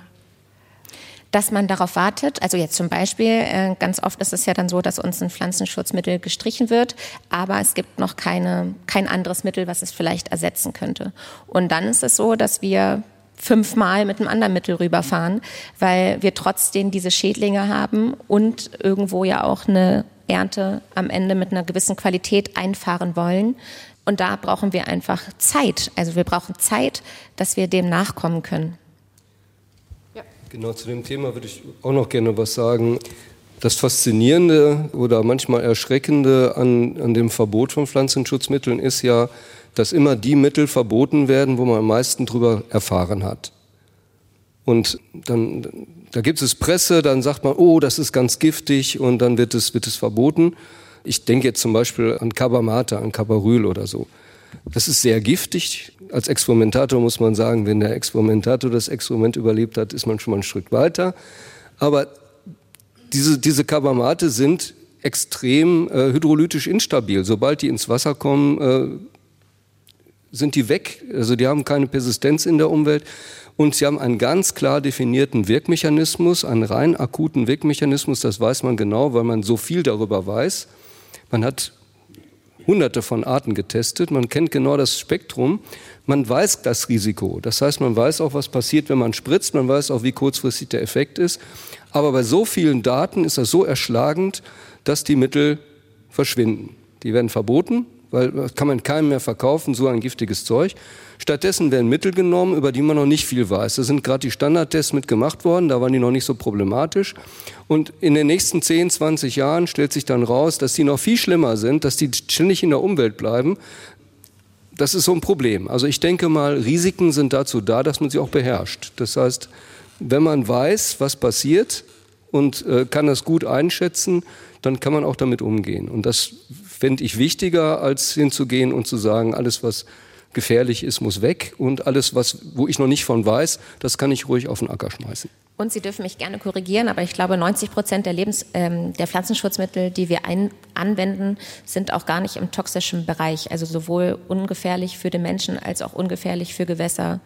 Dass man darauf wartet, also jetzt zum Beispiel, ganz oft ist es ja dann so, dass uns ein Pflanzenschutzmittel gestrichen wird, aber es gibt noch kein anderes Mittel, was es vielleicht ersetzen könnte. Und dann ist es so, dass wir 5-mal mit einem anderen Mittel rüberfahren, weil wir trotzdem diese Schädlinge haben und irgendwo ja auch eine Ernte am Ende mit einer gewissen Qualität einfahren wollen. Und da brauchen wir einfach Zeit. Also wir brauchen Zeit, dass wir dem nachkommen können. Ja. Genau, zu dem Thema würde ich auch noch gerne was sagen. Das Faszinierende oder manchmal Erschreckende an dem Verbot von Pflanzenschutzmitteln ist ja, dass immer die Mittel verboten werden, wo man am meisten drüber erfahren hat. Und dann, da gibt es Presse, dann sagt man, oh, das ist ganz giftig und dann wird es verboten. Ich denke jetzt zum Beispiel an Carbamate, an Carbaryl oder so. Das ist sehr giftig. Als Experimentator muss man sagen, wenn der Experimentator das Experiment überlebt hat, ist man schon mal einen Schritt weiter. Aber diese Carbamate sind extrem hydrolytisch instabil. Sobald die ins Wasser kommen, sind die weg. Also die haben keine Persistenz in der Umwelt. Und sie haben einen ganz klar definierten Wirkmechanismus, einen rein akuten Wirkmechanismus. Das weiß man genau, weil man so viel darüber weiß. Man hat Hunderte von Arten getestet. Man kennt genau das Spektrum. Man weiß das Risiko. Das heißt, man weiß auch, was passiert, wenn man spritzt. Man weiß auch, wie kurzfristig der Effekt ist. Aber bei so vielen Daten ist das so erschlagend, dass die Mittel verschwinden. Die werden verboten weil das kann man keinem mehr verkaufen, so ein giftiges Zeug. Stattdessen werden Mittel genommen, über die man noch nicht viel weiß. Da sind gerade die Standardtests mitgemacht worden, da waren die noch nicht so problematisch. Und in den nächsten 10, 20 Jahren stellt sich dann raus, dass die noch viel schlimmer sind, dass die ständig in der Umwelt bleiben. Das ist so ein Problem. Also ich denke mal, Risiken sind dazu da, dass man sie auch beherrscht. Das heißt, wenn man weiß, was passiert und kann das gut einschätzen, dann kann man auch damit umgehen. Und das fände ich wichtiger, als hinzugehen und zu sagen, alles, was gefährlich ist, muss weg und alles, wo ich noch nicht von weiß, das kann ich ruhig auf den Acker schmeißen. Und Sie dürfen mich gerne korrigieren, aber ich glaube, 90% der Pflanzenschutzmittel, die wir anwenden, sind auch gar nicht im toxischen Bereich. Also sowohl ungefährlich für den Menschen als auch ungefährlich für Gewässer,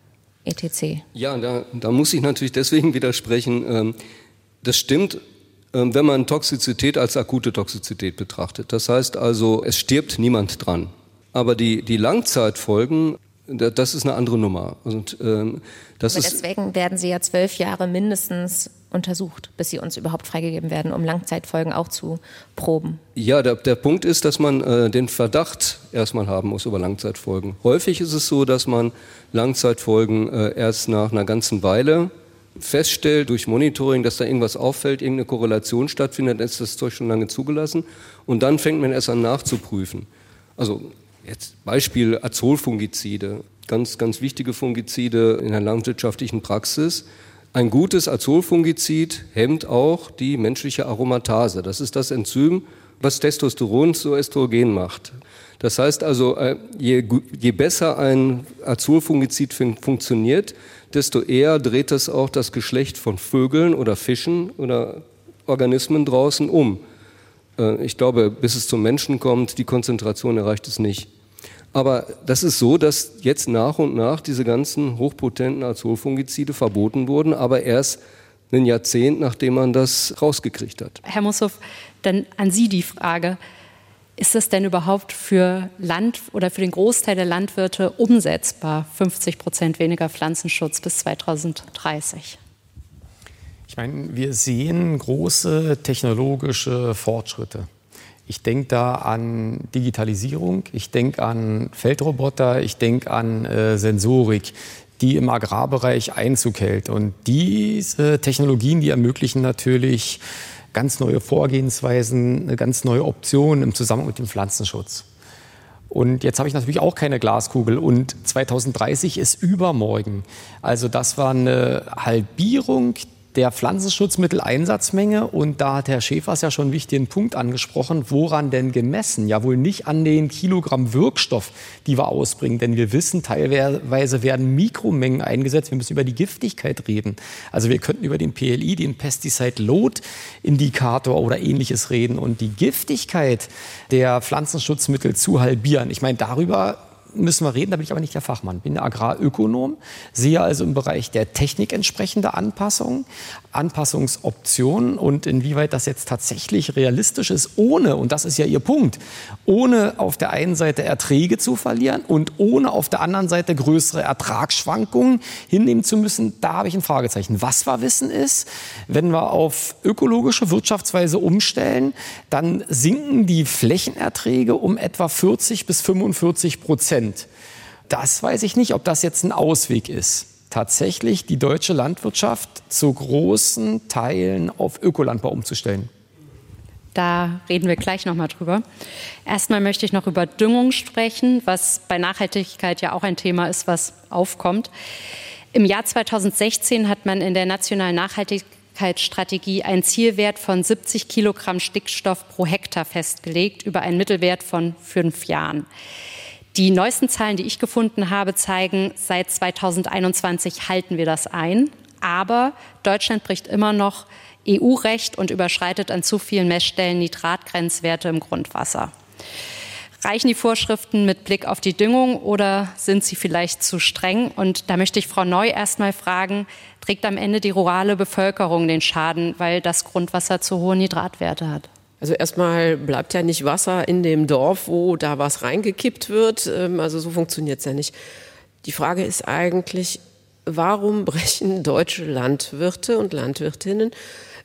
etc. Ja, da muss ich natürlich deswegen widersprechen. Das stimmt, wenn man Toxizität als akute Toxizität betrachtet. Das heißt also, es stirbt niemand dran. Aber die Langzeitfolgen, das ist eine andere Nummer. Und, deswegen werden Sie ja 12 Jahre mindestens untersucht, bis Sie uns überhaupt freigegeben werden, um Langzeitfolgen auch zu proben. Ja, der Punkt ist, dass man den Verdacht erstmal haben muss über Langzeitfolgen. Häufig ist es so, dass man Langzeitfolgen erst nach einer ganzen Weile feststellt, durch Monitoring, dass da irgendwas auffällt, irgendeine Korrelation stattfindet, dann ist das Zeug schon lange zugelassen und dann fängt man erst an nachzuprüfen. Also jetzt Beispiel Azolfungizide, ganz, ganz wichtige Fungizide in der landwirtschaftlichen Praxis. Ein gutes Azolfungizid hemmt auch die menschliche Aromatase. Das ist das Enzym, was Testosteron zu Östrogen macht. Das heißt also, je besser ein Azolfungizid funktioniert, desto eher dreht es auch das Geschlecht von Vögeln oder Fischen oder Organismen draußen um. Ich glaube, bis es zum Menschen kommt, die Konzentration erreicht es nicht. Aber das ist so, dass jetzt nach und nach diese ganzen hochpotenten Azolfungizide verboten wurden, aber erst ein Jahrzehnt, nachdem man das rausgekriegt hat. Herr Mussow, dann an Sie die Frage. Ist es denn überhaupt für für den Großteil der Landwirte umsetzbar, 50% weniger Pflanzenschutz bis 2030? Ich meine, wir sehen große technologische Fortschritte. Ich denke da an Digitalisierung, ich denke an Feldroboter, ich denke an Sensorik, die im Agrarbereich Einzug hält. Und diese Technologien, die ermöglichen natürlich ganz neue Vorgehensweisen, eine ganz neue Option im Zusammenhang mit dem Pflanzenschutz. Und jetzt habe ich natürlich auch keine Glaskugel und 2030 ist übermorgen. Also das war eine Halbierung der Pflanzenschutzmitteleinsatzmenge und da hat Herr Schäfers ja schon einen wichtigen Punkt angesprochen, woran denn gemessen? Ja wohl nicht an den Kilogramm Wirkstoff, die wir ausbringen, denn wir wissen, teilweise werden Mikromengen eingesetzt, wir müssen über die Giftigkeit reden. Also wir könnten über den PLI, den Pesticide Load Indikator oder ähnliches reden und die Giftigkeit der Pflanzenschutzmittel zu halbieren. Ich meine, darüber müssen wir reden, da bin ich aber nicht der Fachmann. Bin Agrarökonom, sehe also im Bereich der Technik entsprechende Anpassungen, Anpassungsoptionen und inwieweit das jetzt tatsächlich realistisch ist, ohne, und das ist ja Ihr Punkt, ohne auf der einen Seite Erträge zu verlieren und ohne auf der anderen Seite größere Ertragsschwankungen hinnehmen zu müssen, da habe ich ein Fragezeichen. Was wir wissen ist, wenn wir auf ökologische Wirtschaftsweise umstellen, dann sinken die Flächenerträge um etwa 40-45%. Das weiß ich nicht, ob das jetzt ein Ausweg ist. Tatsächlich die deutsche Landwirtschaft zu großen Teilen auf Ökolandbau umzustellen. Da reden wir gleich noch mal drüber. Erstmal möchte ich noch über Düngung sprechen, was bei Nachhaltigkeit ja auch ein Thema ist, was aufkommt. Im Jahr 2016 hat man in der nationalen Nachhaltigkeitsstrategie einen Zielwert von 70 Kilogramm Stickstoff pro Hektar festgelegt, über einen Mittelwert von 5 Jahren. Die neuesten Zahlen, die ich gefunden habe, zeigen, seit 2021 halten wir das ein. Aber Deutschland bricht immer noch EU-Recht und überschreitet an zu vielen Messstellen Nitratgrenzwerte im Grundwasser. Reichen die Vorschriften mit Blick auf die Düngung oder sind sie vielleicht zu streng? Und da möchte ich Frau Neu erst mal fragen, trägt am Ende die rurale Bevölkerung den Schaden, weil das Grundwasser zu hohe Nitratwerte hat? Also erstmal bleibt ja nicht Wasser in dem Dorf, wo da was reingekippt wird. Also so funktioniert es ja nicht. Die Frage ist eigentlich, warum brechen deutsche Landwirte und Landwirtinnen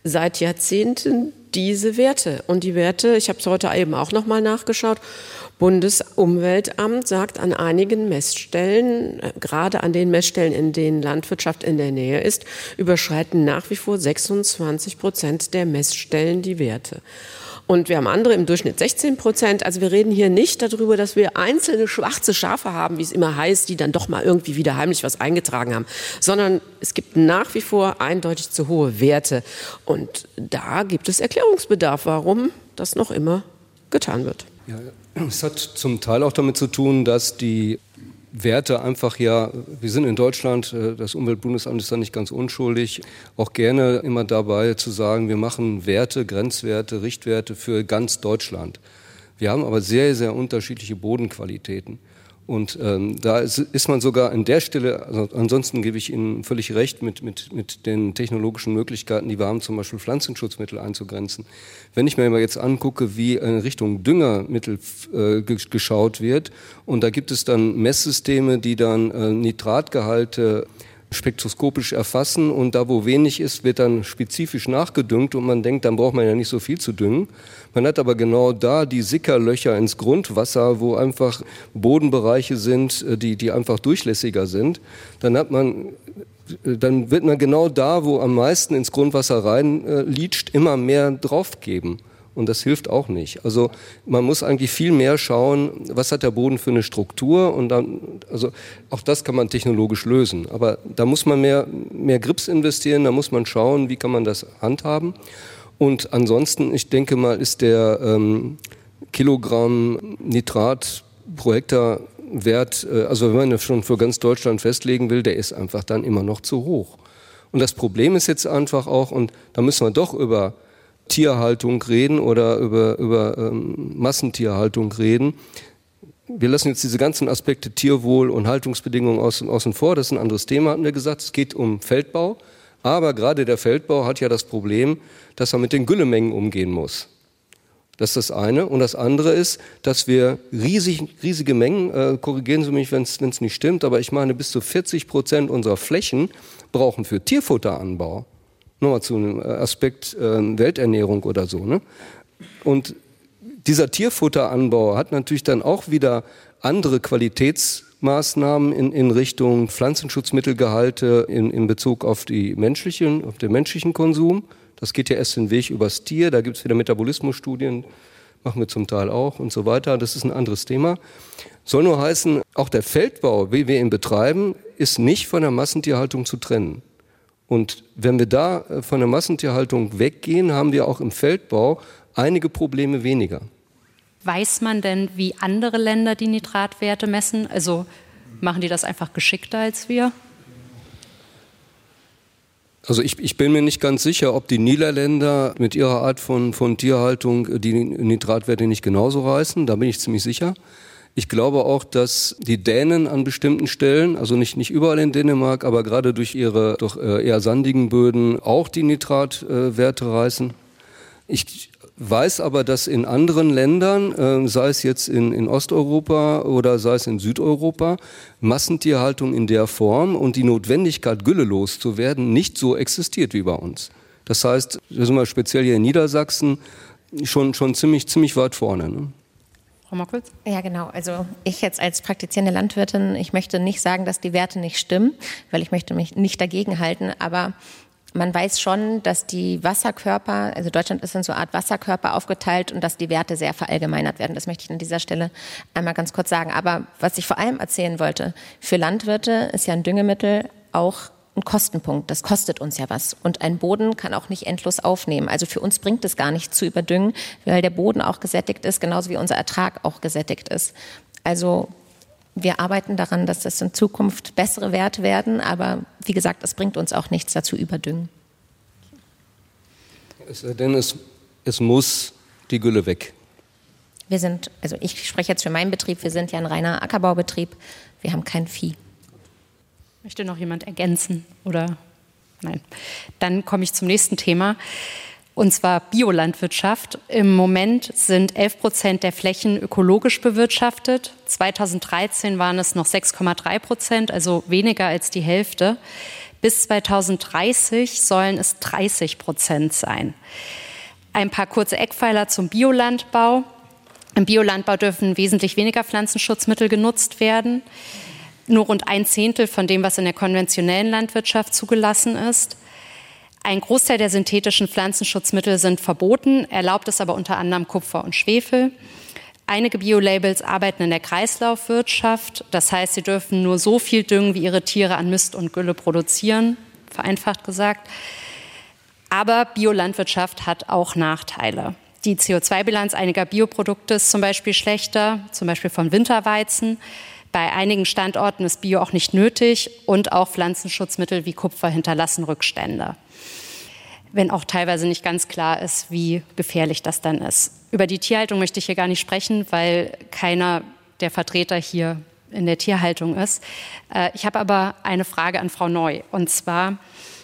seit Jahrzehnten diese Werte. Und die Werte, ich habe es heute eben auch nochmal nachgeschaut, Bundesumweltamt sagt an einigen Messstellen, gerade an den Messstellen, in denen Landwirtschaft in der Nähe ist, überschreiten nach wie vor 26% der Messstellen die Werte. Und wir haben andere im Durchschnitt 16%. Also wir reden hier nicht darüber, dass wir einzelne schwarze Schafe haben, wie es immer heißt, die dann doch mal irgendwie wieder heimlich was eingetragen haben, sondern es gibt nach wie vor eindeutig zu hohe Werte. Und da gibt es Erklärungsbedarf, warum das noch immer getan wird. Ja, es hat zum Teil auch damit zu tun, dass die Werte einfach wir sind in Deutschland, das Umweltbundesamt ist da nicht ganz unschuldig, auch gerne immer dabei zu sagen, wir machen Werte, Grenzwerte, Richtwerte für ganz Deutschland. Wir haben aber sehr, sehr unterschiedliche Bodenqualitäten. Und da ist man sogar an der Stelle, also ansonsten gebe ich Ihnen völlig recht mit den technologischen Möglichkeiten, die wir haben, zum Beispiel Pflanzenschutzmittel einzugrenzen. Wenn ich mir mal jetzt angucke, wie in Richtung Düngermittel geschaut wird, und da gibt es dann Messsysteme, die dann Nitratgehalte spektroskopisch erfassen, und da, wo wenig ist, wird dann spezifisch nachgedüngt und man denkt, dann braucht man ja nicht so viel zu düngen. Man hat aber genau da die Sickerlöcher ins Grundwasser, wo einfach Bodenbereiche sind, die einfach durchlässiger sind. Dann wird man genau da, wo am meisten ins Grundwasser rein lietscht, immer mehr draufgeben. Und das hilft auch nicht. Also man muss eigentlich viel mehr schauen, was hat der Boden für eine Struktur, und dann, also auch das kann man technologisch lösen. Aber da muss man mehr Grips investieren, da muss man schauen, wie kann man das handhaben. Und ansonsten, ich denke mal, ist der Kilogramm Nitrat pro Hektar Wert, also wenn man das schon für ganz Deutschland festlegen will, der ist einfach dann immer noch zu hoch. Und das Problem ist jetzt einfach auch, und da müssen wir doch über Tierhaltung reden oder über Massentierhaltung reden. Wir lassen jetzt diese ganzen Aspekte Tierwohl und Haltungsbedingungen außen vor. Das ist ein anderes Thema, hatten wir gesagt. Es geht um Feldbau. Aber gerade der Feldbau hat ja das Problem, dass er mit den Güllemengen umgehen muss. Das ist das eine. Und das andere ist, dass wir riesige Mengen, korrigieren Sie mich, wenn es nicht stimmt, aber ich meine, bis zu 40% unserer Flächen brauchen für Tierfutteranbau. Nochmal zu einem Aspekt Welternährung oder so. Ne? Und dieser Tierfutteranbau hat natürlich dann auch wieder andere Qualitätsmaßnahmen in Richtung Pflanzenschutzmittelgehalte in Bezug auf den menschlichen Konsum. Das geht ja erst den Weg übers Tier, da gibt es wieder Metabolismusstudien, machen wir zum Teil auch und so weiter. Das ist ein anderes Thema. Soll nur heißen, auch der Feldbau, wie wir ihn betreiben, ist nicht von der Massentierhaltung zu trennen. Und wenn wir da von der Massentierhaltung weggehen, haben wir auch im Feldbau einige Probleme weniger. Weiß man denn, wie andere Länder die Nitratwerte messen? Also machen die das einfach geschickter als wir? Also ich bin mir nicht ganz sicher, ob die Niederländer mit ihrer Art von Tierhaltung die Nitratwerte nicht genauso reißen. Da bin ich ziemlich sicher. Ich glaube auch, dass die Dänen an bestimmten Stellen, also nicht überall in Dänemark, aber gerade durch ihre doch eher sandigen Böden auch die Nitratwerte reißen. Ich weiß aber, dass in anderen Ländern, sei es jetzt in Osteuropa oder sei es in Südeuropa, Massentierhaltung in der Form und die Notwendigkeit, güllelos zu werden, nicht so existiert wie bei uns. Das heißt, wir sind mal speziell hier in Niedersachsen schon ziemlich weit vorne. Ne? Frau Mockwitz? Ja, genau. Also ich jetzt als praktizierende Landwirtin, ich möchte nicht sagen, dass die Werte nicht stimmen, weil ich möchte mich nicht dagegen halten, aber man weiß schon, dass die Wasserkörper, also Deutschland ist in so eine Art Wasserkörper aufgeteilt und dass die Werte sehr verallgemeinert werden. Das möchte ich an dieser Stelle einmal ganz kurz sagen. Aber was ich vor allem erzählen wollte, für Landwirte ist ja ein Düngemittel auch ein Kostenpunkt. Das kostet uns ja was. Und ein Boden kann auch nicht endlos aufnehmen. Also für uns bringt es gar nicht zu überdüngen, weil der Boden auch gesättigt ist, genauso wie unser Ertrag auch gesättigt ist. Also wir arbeiten daran, dass das in Zukunft bessere Werte werden. Aber wie gesagt, es bringt uns auch nichts dazu überdüngen. Denn es muss die Gülle weg. Also ich spreche jetzt für meinen Betrieb, wir sind ja ein reiner Ackerbaubetrieb. Wir haben kein Vieh. Möchte noch jemand ergänzen oder nein? Dann komme ich zum nächsten Thema, und zwar Biolandwirtschaft. Im Moment sind 11% der Flächen ökologisch bewirtschaftet. 2013 waren es noch 6,3%, also weniger als die Hälfte. Bis 2030 sollen es 30% sein. Ein paar kurze Eckpfeiler zum Biolandbau. Im Biolandbau dürfen wesentlich weniger Pflanzenschutzmittel genutzt werden. Nur rund 1/10 von dem, was in der konventionellen Landwirtschaft zugelassen ist. Ein Großteil der synthetischen Pflanzenschutzmittel sind verboten, erlaubt ist aber unter anderem Kupfer und Schwefel. Einige Biolabels arbeiten in der Kreislaufwirtschaft. Das heißt, sie dürfen nur so viel düngen, wie ihre Tiere an Mist und Gülle produzieren, vereinfacht gesagt. Aber Biolandwirtschaft hat auch Nachteile. Die CO2-Bilanz einiger Bioprodukte ist zum Beispiel schlechter, zum Beispiel von Winterweizen. Bei einigen Standorten ist Bio auch nicht nötig und auch Pflanzenschutzmittel wie Kupfer hinterlassen Rückstände. Wenn auch teilweise nicht ganz klar ist, wie gefährlich das dann ist. Über die Tierhaltung möchte ich hier gar nicht sprechen, weil keiner der Vertreter hier in der Tierhaltung ist. Ich habe aber eine Frage an Frau Neu. Und zwar,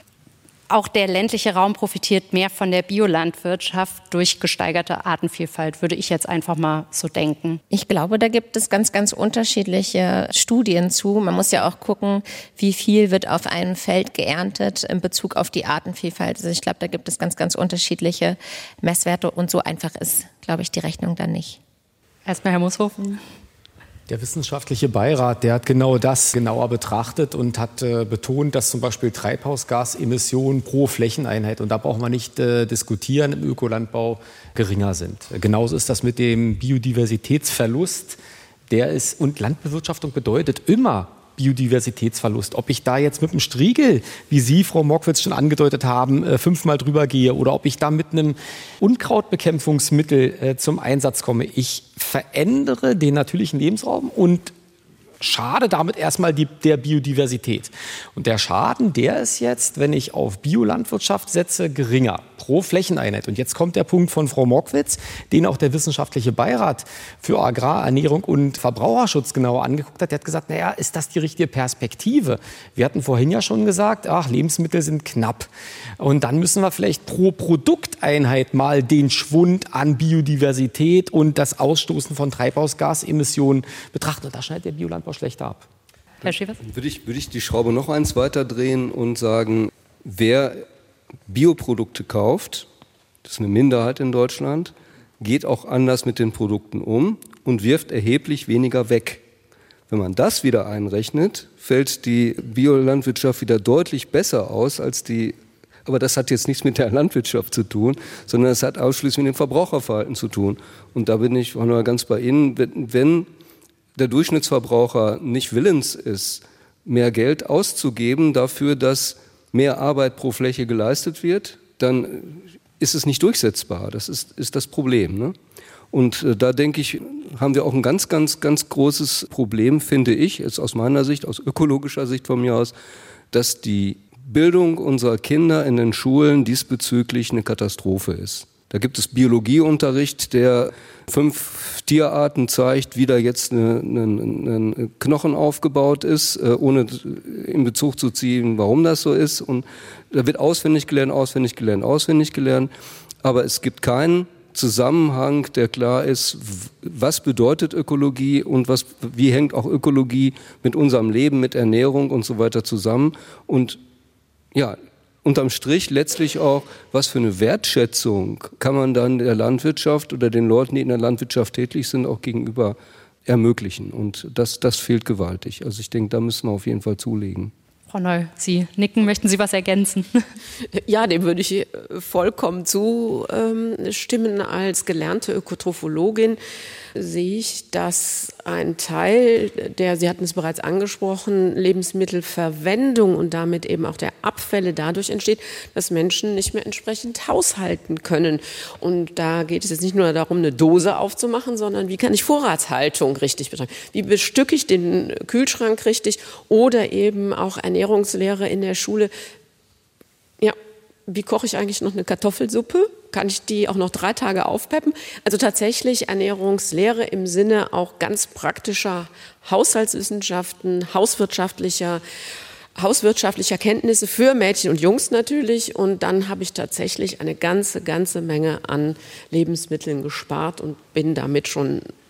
auch der ländliche Raum profitiert mehr von der Biolandwirtschaft durch gesteigerte Artenvielfalt, würde ich jetzt einfach mal so denken. Ich glaube, da gibt es ganz, ganz unterschiedliche Studien zu. Man muss ja auch gucken, wie viel wird auf einem Feld geerntet in Bezug auf die Artenvielfalt. Also ich glaube, da gibt es ganz, ganz unterschiedliche Messwerte und so einfach ist, glaube ich, die Rechnung dann nicht. Erstmal Herr Mooshofen. Der wissenschaftliche Beirat, der hat genau das genauer betrachtet und hat betont, dass zum Beispiel Treibhausgasemissionen pro Flächeneinheit, und da brauchen wir nicht diskutieren, im Ökolandbau geringer sind. Genauso ist das mit dem Biodiversitätsverlust. Der ist, und Landbewirtschaftung bedeutet immer Biodiversitätsverlust. Ob ich da jetzt mit einem Striegel, wie Sie, Frau Mockwitz, schon angedeutet haben, 5-mal drüber gehe oder ob ich da mit einem Unkrautbekämpfungsmittel zum Einsatz komme. Ich verändere den natürlichen Lebensraum und schade damit erstmal der Biodiversität. Und der Schaden, der ist jetzt, wenn ich auf Biolandwirtschaft setze, geringer pro Flächeneinheit. Und jetzt kommt der Punkt von Frau Mockwitz, den auch der wissenschaftliche Beirat für Agrar-, Ernährung und Verbraucherschutz genauer angeguckt hat. Der hat gesagt, naja, ist das die richtige Perspektive? Wir hatten vorhin ja schon gesagt, Lebensmittel sind knapp. Und dann müssen wir vielleicht pro Produkteinheit mal den Schwund an Biodiversität und das Ausstoßen von Treibhausgasemissionen betrachten. Und da schneidet der Biolandbau schlechter ab. Herr Schäfer? Würde ich die Schraube noch eins weiterdrehen und sagen, wer Bioprodukte kauft, das ist eine Minderheit in Deutschland, geht auch anders mit den Produkten um und wirft erheblich weniger weg. Wenn man das wieder einrechnet, fällt die Biolandwirtschaft wieder deutlich besser aus als die. Aber das hat jetzt nichts mit der Landwirtschaft zu tun, sondern es hat ausschließlich mit dem Verbraucherverhalten zu tun. Und da bin ich auch noch ganz bei Ihnen. Wenn der Durchschnittsverbraucher nicht willens ist, mehr Geld auszugeben dafür, dass mehr Arbeit pro Fläche geleistet wird, dann ist es nicht durchsetzbar. Das ist das Problem, ne? Und da denke ich, haben wir auch ein ganz, ganz, ganz großes Problem, finde ich, jetzt aus meiner Sicht, aus ökologischer Sicht von mir aus, dass die Bildung unserer Kinder in den Schulen diesbezüglich eine Katastrophe ist. Da gibt es Biologieunterricht, der 5 Tierarten zeigt, wie da jetzt ein Knochen aufgebaut ist, ohne in Bezug zu ziehen, warum das so ist. Und da wird auswendig gelernt. Aber es gibt keinen Zusammenhang, der klar ist, was bedeutet Ökologie und wie hängt auch Ökologie mit unserem Leben, mit Ernährung und so weiter zusammen. Und ja, unterm Strich letztlich auch, was für eine Wertschätzung kann man dann der Landwirtschaft oder den Leuten, die in der Landwirtschaft tätig sind, auch gegenüber ermöglichen. Und das fehlt gewaltig. Also ich denke, da müssen wir auf jeden Fall zulegen. Frau Neu, Sie nicken, möchten Sie was ergänzen? Ja, dem würde ich vollkommen zustimmen. Als gelernte Ökotrophologin sehe ich, dass ein Teil der, Sie hatten es bereits angesprochen, Lebensmittelverwendung und damit eben auch der Abfälle dadurch entsteht, dass Menschen nicht mehr entsprechend haushalten können. Und da geht es jetzt nicht nur darum, eine Dose aufzumachen, sondern wie kann ich Vorratshaltung richtig betreiben? Wie bestücke ich den Kühlschrank richtig oder eben auch Ernährungslehre in der Schule? Ja, wie koche ich eigentlich noch eine Kartoffelsuppe? Kann ich die auch noch 3 Tage aufpeppen? Also tatsächlich Ernährungslehre im Sinne auch ganz praktischer Haushaltswissenschaften, hauswirtschaftlicher Kenntnisse für Mädchen und Jungs natürlich. Und dann habe ich tatsächlich eine ganze Menge an Lebensmitteln gespart und bin damit schon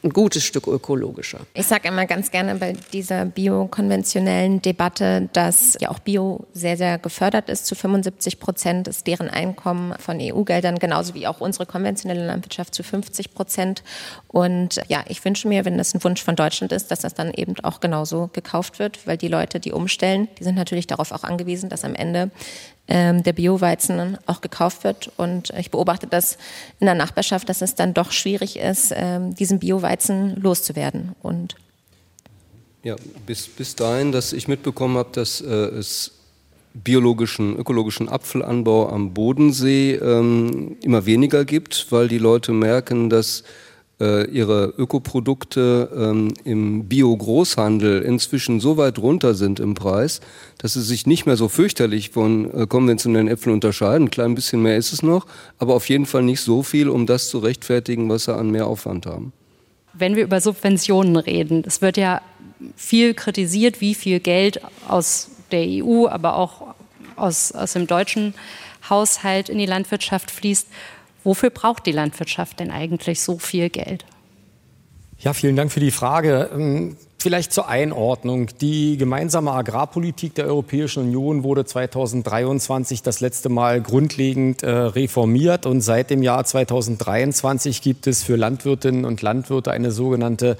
ein gutes Stück ökologischer. Ich sage immer ganz gerne bei dieser biokonventionellen Debatte, dass ja auch Bio sehr, sehr gefördert ist. Zu 75% ist deren Einkommen von EU-Geldern, genauso wie auch unsere konventionelle Landwirtschaft zu 50%. Und ja, ich wünsche mir, wenn das ein Wunsch von Deutschland ist, dass das dann eben auch genauso gekauft wird, weil die Leute, die umstellen, die sind natürlich darauf auch angewiesen, dass am Ende der Bio-Weizen auch gekauft wird. Und ich beobachte das in der Nachbarschaft, dass es dann doch schwierig ist, diesen Bio-Weizen loszuwerden. Und ja, bis dahin, dass ich mitbekommen habe, dass es ökologischen Apfelanbau am Bodensee immer weniger gibt, weil die Leute merken, dass ihre Ökoprodukte im Bio-Großhandel inzwischen so weit runter sind im Preis, dass sie sich nicht mehr so fürchterlich von konventionellen Äpfeln unterscheiden. Ein klein bisschen mehr ist es noch, aber auf jeden Fall nicht so viel, um das zu rechtfertigen, was sie an Mehraufwand haben. Wenn wir über Subventionen reden, es wird ja viel kritisiert, wie viel Geld aus der EU, aber auch aus dem deutschen Haushalt in die Landwirtschaft fließt. Wofür braucht die Landwirtschaft denn eigentlich so viel Geld? Ja, vielen Dank für die Frage. Vielleicht zur Einordnung. Die gemeinsame Agrarpolitik der Europäischen Union wurde 2023 das letzte Mal grundlegend reformiert. Und seit dem Jahr 2023 gibt es für Landwirtinnen und Landwirte eine sogenannte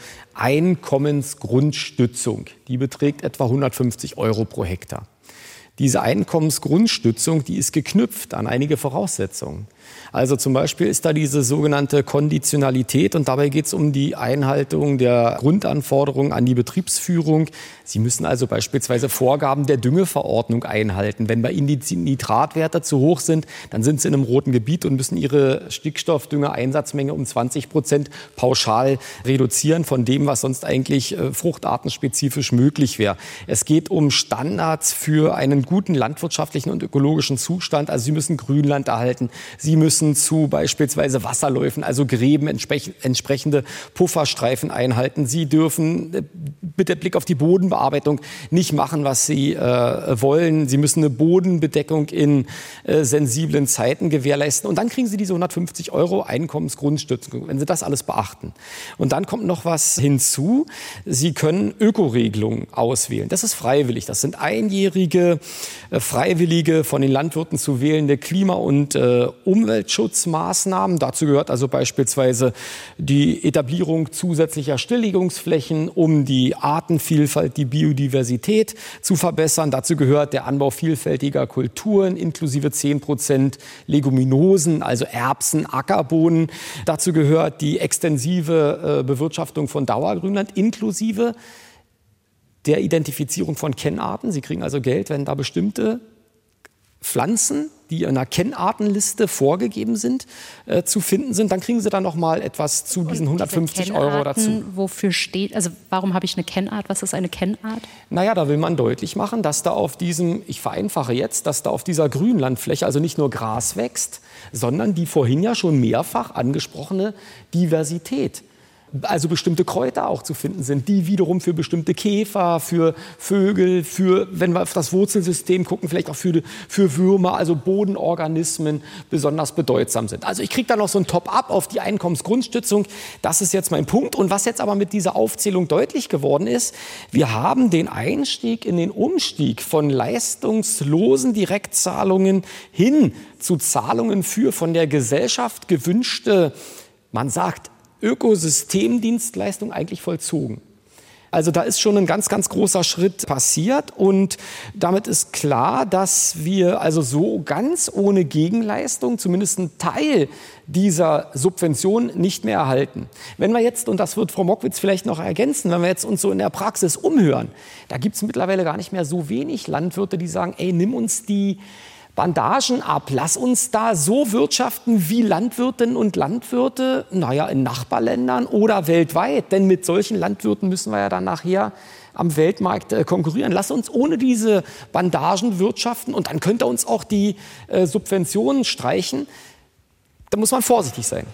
Einkommensgrundstützung. Die beträgt etwa 150 € pro Hektar. Diese Einkommensgrundstützung, die ist geknüpft an einige Voraussetzungen. Also zum Beispiel ist da diese sogenannte Konditionalität und dabei geht es um die Einhaltung der Grundanforderungen an die Betriebsführung. Sie müssen also beispielsweise Vorgaben der Düngeverordnung einhalten. Wenn bei Ihnen die Nitratwerte zu hoch sind, dann sind Sie in einem roten Gebiet und müssen Ihre Stickstoffdüngeeinsatzmenge um 20% pauschal reduzieren von dem, was sonst eigentlich fruchtartenspezifisch möglich wäre. Es geht um Standards für einen guten landwirtschaftlichen und ökologischen Zustand. Also Sie müssen Grünland erhalten. Sie müssen zu beispielsweise Wasserläufen, also Gräben, entsprechende Pufferstreifen einhalten. Sie dürfen mit Blick auf die Bodenbearbeitung nicht machen, was Sie wollen. Sie müssen eine Bodenbedeckung in sensiblen Zeiten gewährleisten. Und dann kriegen Sie diese 150 € Einkommensgrundstützung, wenn Sie das alles beachten. Und dann kommt noch was hinzu. Sie können Ökoregelungen auswählen. Das ist freiwillig. Das sind einjährige, freiwillige, von den Landwirten zu wählende Klima- und Umweltschutzmaßnahmen. Dazu gehört also beispielsweise die Etablierung zusätzlicher Stilllegungsflächen, um die Artenvielfalt, die Biodiversität zu verbessern. Dazu gehört der Anbau vielfältiger Kulturen inklusive 10% Leguminosen, also Erbsen, Ackerbohnen. Dazu gehört die extensive Bewirtschaftung von Dauergrünland inklusive der Identifizierung von Kennarten. Sie kriegen also Geld, wenn da bestimmte Pflanzen, die in einer Kennartenliste vorgegeben sind, zu finden sind. Dann kriegen Sie dann noch mal etwas zu diesen 150 € dazu. Wofür steht, also warum habe ich eine Kennart? Was ist eine Kennart? Naja, da will man deutlich machen, dass da auf diesem, ich vereinfache jetzt, dass da auf dieser Grünlandfläche also nicht nur Gras wächst, sondern die vorhin ja schon mehrfach angesprochene Diversität. Also bestimmte Kräuter auch zu finden sind, die wiederum für bestimmte Käfer, für Vögel, für, wenn wir auf das Wurzelsystem gucken, vielleicht auch für Würmer, also Bodenorganismen besonders bedeutsam sind. Also ich kriege da noch so ein Top-up auf die Einkommensgrundstützung. Das ist jetzt mein Punkt. Und was jetzt aber mit dieser Aufzählung deutlich geworden ist, wir haben den Einstieg in den Umstieg von leistungslosen Direktzahlungen hin zu Zahlungen für von der Gesellschaft gewünschte, man sagt, Ökosystemdienstleistung eigentlich vollzogen. Also da ist schon ein ganz, ganz großer Schritt passiert und damit ist klar, dass wir also so ganz ohne Gegenleistung zumindest einen Teil dieser Subvention nicht mehr erhalten. Wenn wir jetzt, und das wird Frau Mockwitz vielleicht noch ergänzen, wenn wir jetzt uns so in der Praxis umhören, da gibt es mittlerweile gar nicht mehr so wenig Landwirte, die sagen, ey, nimm uns die Bandagen ab, lass uns da so wirtschaften wie Landwirtinnen und Landwirte, naja, in Nachbarländern oder weltweit. Denn mit solchen Landwirten müssen wir ja dann nachher am Weltmarkt konkurrieren. Lass uns ohne diese Bandagen wirtschaften und dann könnt ihr uns auch die Subventionen streichen. Da muss man vorsichtig sein.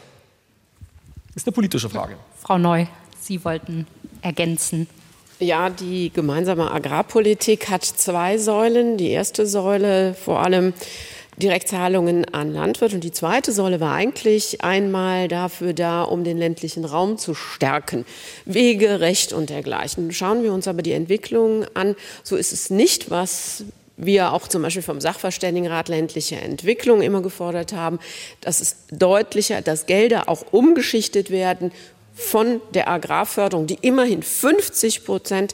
Das ist eine politische Frage. Frau Neu, Sie wollten ergänzen. Ja, die gemeinsame Agrarpolitik hat zwei Säulen. Die erste Säule vor allem Direktzahlungen an Landwirte. Und die zweite Säule war eigentlich einmal dafür da, um den ländlichen Raum zu stärken. Wege, Recht und dergleichen. Schauen wir uns aber die Entwicklung an. So ist es nicht, was wir auch zum Beispiel vom Sachverständigenrat ländliche Entwicklung immer gefordert haben, dass es deutlicher, dass Gelder auch umgeschichtet werden von der Agrarförderung, die immerhin 50%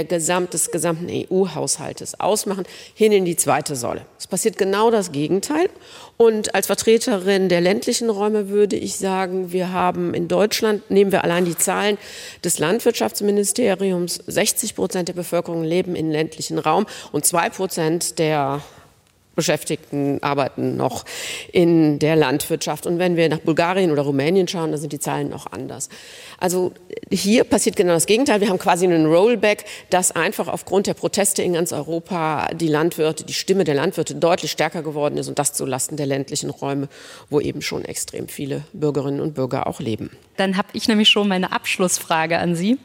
des gesamten EU-Haushaltes ausmachen, hin in die zweite Säule. Es passiert genau das Gegenteil. Und als Vertreterin der ländlichen Räume würde ich sagen, wir haben in Deutschland, nehmen wir allein die Zahlen des Landwirtschaftsministeriums, 60% der Bevölkerung leben im ländlichen Raum und 2% der Beschäftigten arbeiten noch in der Landwirtschaft. Und wenn wir nach Bulgarien oder Rumänien schauen, dann sind die Zahlen noch anders. Also hier passiert genau das Gegenteil. Wir haben quasi einen Rollback, dass einfach aufgrund der Proteste in ganz Europa die Stimme der Landwirte deutlich stärker geworden ist und das zulasten der ländlichen Räume, wo eben schon extrem viele Bürgerinnen und Bürger auch leben. Dann habe ich nämlich schon meine Abschlussfrage an Sie.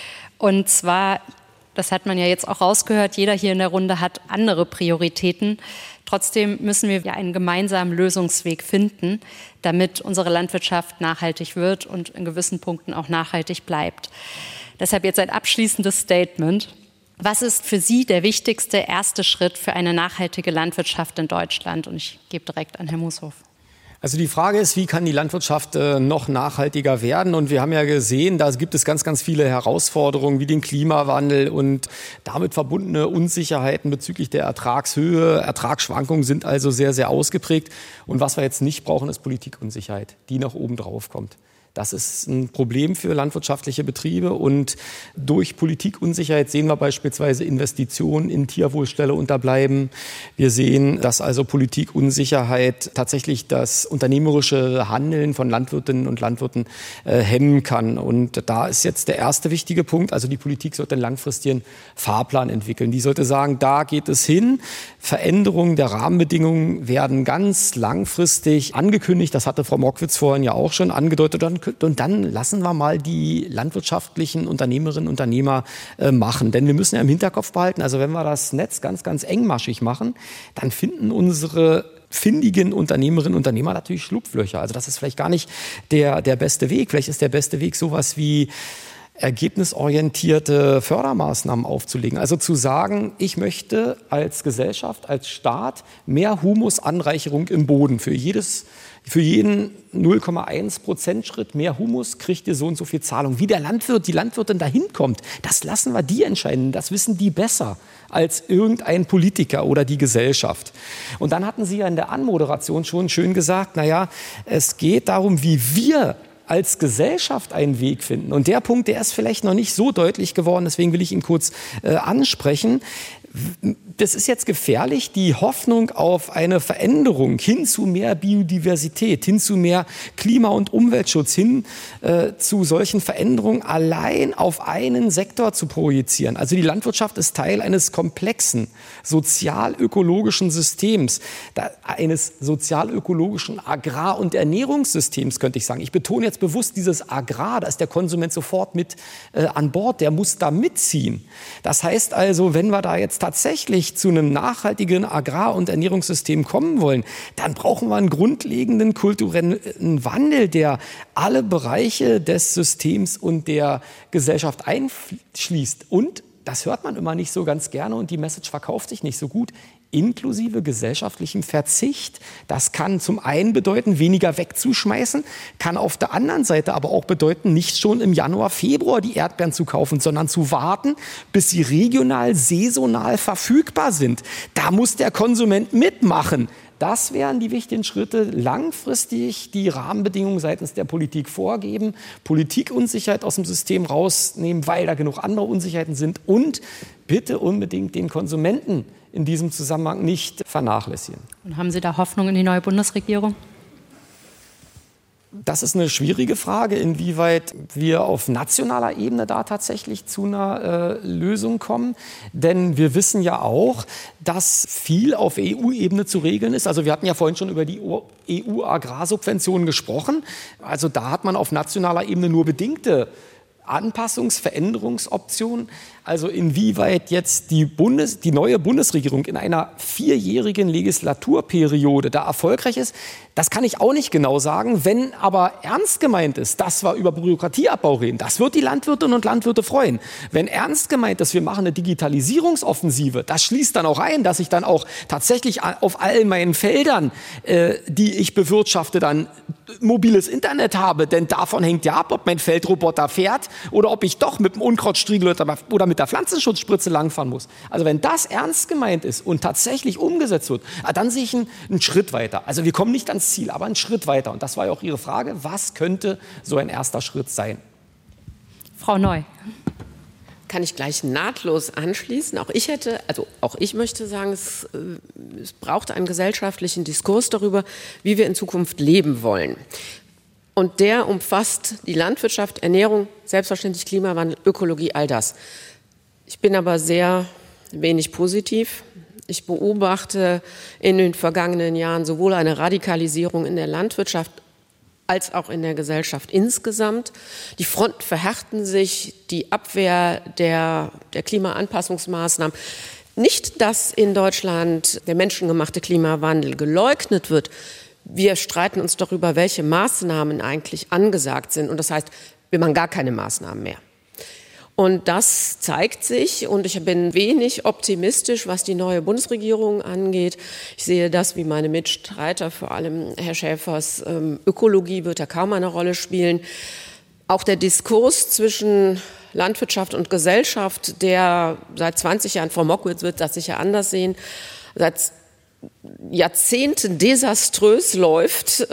Und zwar, das hat man ja jetzt auch rausgehört, jeder hier in der Runde hat andere Prioritäten. Trotzdem müssen wir ja einen gemeinsamen Lösungsweg finden, damit unsere Landwirtschaft nachhaltig wird und in gewissen Punkten auch nachhaltig bleibt. Deshalb jetzt ein abschließendes Statement. Was ist für Sie der wichtigste erste Schritt für eine nachhaltige Landwirtschaft in Deutschland? Und ich gebe direkt an Herrn Mushoff. Also die Frage ist, wie kann die Landwirtschaft noch nachhaltiger werden? Und wir haben ja gesehen, da gibt es ganz, ganz viele Herausforderungen wie den Klimawandel und damit verbundene Unsicherheiten bezüglich der Ertragshöhe. Ertragsschwankungen sind also sehr, sehr ausgeprägt. Und was wir jetzt nicht brauchen, ist Politikunsicherheit, die noch oben drauf kommt. Das ist ein Problem für landwirtschaftliche Betriebe und durch Politikunsicherheit sehen wir beispielsweise Investitionen in Tierwohlställe unterbleiben. Wir sehen, dass also Politikunsicherheit tatsächlich das unternehmerische Handeln von Landwirtinnen und Landwirten hemmen kann. Und da ist jetzt der erste wichtige Punkt, also die Politik sollte einen langfristigen Fahrplan entwickeln. Die sollte sagen, da geht es hin. Veränderungen der Rahmenbedingungen werden ganz langfristig angekündigt. Das hatte Frau Mockwitz vorhin ja auch schon angedeutet. Und dann lassen wir mal die landwirtschaftlichen Unternehmerinnen und Unternehmer machen. Denn wir müssen ja im Hinterkopf behalten, also wenn wir das Netz ganz, ganz engmaschig machen, dann finden unsere findigen Unternehmerinnen und Unternehmer natürlich Schlupflöcher. Also das ist vielleicht gar nicht der beste Weg. Vielleicht ist der beste Weg sowas wie ergebnisorientierte Fördermaßnahmen aufzulegen. Also zu sagen, ich möchte als Gesellschaft, als Staat mehr Humusanreicherung im Boden. Für jeden 0,1% Schritt mehr Humus kriegt ihr so und so viel Zahlung. Wie der Landwirt, die Landwirtin dahin kommt, das lassen wir die entscheiden. Das wissen die besser als irgendein Politiker oder die Gesellschaft. Und dann hatten Sie ja in der Anmoderation schon schön gesagt, es geht darum, wie wir als Gesellschaft einen Weg finden. Und der Punkt, der ist vielleicht noch nicht so deutlich geworden, deswegen will ich ihn kurz ansprechen. Das ist jetzt gefährlich, die Hoffnung auf eine Veränderung hin zu mehr Biodiversität, hin zu mehr Klima- und Umweltschutz, hin zu solchen Veränderungen allein auf einen Sektor zu projizieren. Also die Landwirtschaft ist Teil eines komplexen sozial-ökologischen Systems, eines sozial-ökologischen Agrar- und Ernährungssystems, könnte ich sagen. Ich betone jetzt bewusst dieses Agrar, da ist der Konsument sofort mit an Bord, der muss da mitziehen. Das heißt also, wenn wir da jetzt tatsächlich zu einem nachhaltigen Agrar- und Ernährungssystem kommen wollen, dann brauchen wir einen grundlegenden kulturellen Wandel, der alle Bereiche des Systems und der Gesellschaft einschließt. Und, das hört man immer nicht so ganz gerne und die Message verkauft sich nicht so gut, inklusive gesellschaftlichem Verzicht. Das kann zum einen bedeuten, weniger wegzuschmeißen, kann auf der anderen Seite aber auch bedeuten, nicht schon im Januar, Februar die Erdbeeren zu kaufen, sondern zu warten, bis sie regional, saisonal verfügbar sind. Da muss der Konsument mitmachen. Das wären die wichtigen Schritte, langfristig die Rahmenbedingungen seitens der Politik vorgeben, Politikunsicherheit aus dem System rausnehmen, weil da genug andere Unsicherheiten sind und bitte unbedingt den Konsumenten in diesem Zusammenhang nicht vernachlässigen. Und haben Sie da Hoffnung in die neue Bundesregierung? Das ist eine schwierige Frage, inwieweit wir auf nationaler Ebene da tatsächlich zu einer Lösung kommen. Denn wir wissen ja auch, dass viel auf EU-Ebene zu regeln ist. Also wir hatten ja vorhin schon über die EU-Agrarsubventionen gesprochen. Also da hat man auf nationaler Ebene nur bedingte Anpassungs-Veränderungsoption, also inwieweit jetzt die neue Bundesregierung in einer 4-jährigen Legislaturperiode da erfolgreich ist, das kann ich auch nicht genau sagen. Wenn aber ernst gemeint ist, dass wir über Bürokratieabbau reden, das wird die Landwirtinnen und Landwirte freuen. Wenn ernst gemeint ist, wir machen eine Digitalisierungsoffensive, das schließt dann auch ein, dass ich dann auch tatsächlich auf all meinen Feldern, die ich bewirtschafte, dann mobiles Internet habe, denn davon hängt ja ab, ob mein Feldroboter fährt oder ob ich doch mit dem Unkrautstriegel oder mit der Pflanzenschutzspritze langfahren muss. Also wenn das ernst gemeint ist und tatsächlich umgesetzt wird, dann sehe ich einen Schritt weiter. Also wir kommen nicht ans Ziel, aber einen Schritt weiter. Und das war ja auch Ihre Frage, was könnte so ein erster Schritt sein? Frau Neu. Kann ich gleich nahtlos anschließen. Auch ich möchte sagen, es braucht einen gesellschaftlichen Diskurs darüber, wie wir in Zukunft leben wollen. Und der umfasst die Landwirtschaft, Ernährung, selbstverständlich Klimawandel, Ökologie, all das. Ich bin aber sehr wenig positiv. Ich beobachte in den vergangenen Jahren sowohl eine Radikalisierung in der Landwirtschaft als auch in der Gesellschaft insgesamt. Die Fronten verhärten sich, die Abwehr der Klimaanpassungsmaßnahmen. Nicht, dass in Deutschland der menschengemachte Klimawandel geleugnet wird. Wir streiten uns darüber, welche Maßnahmen eigentlich angesagt sind. Und das heißt, wir machen gar keine Maßnahmen mehr. Und das zeigt sich, und ich bin wenig optimistisch, was die neue Bundesregierung angeht. Ich sehe das wie meine Mitstreiter, vor allem Herr Schäfers. Ökologie wird da kaum eine Rolle spielen. Auch der Diskurs zwischen Landwirtschaft und Gesellschaft, der seit 20 Jahren, Frau Mockwitz wird das sicher anders sehen, seit Jahrzehnten desaströs läuft,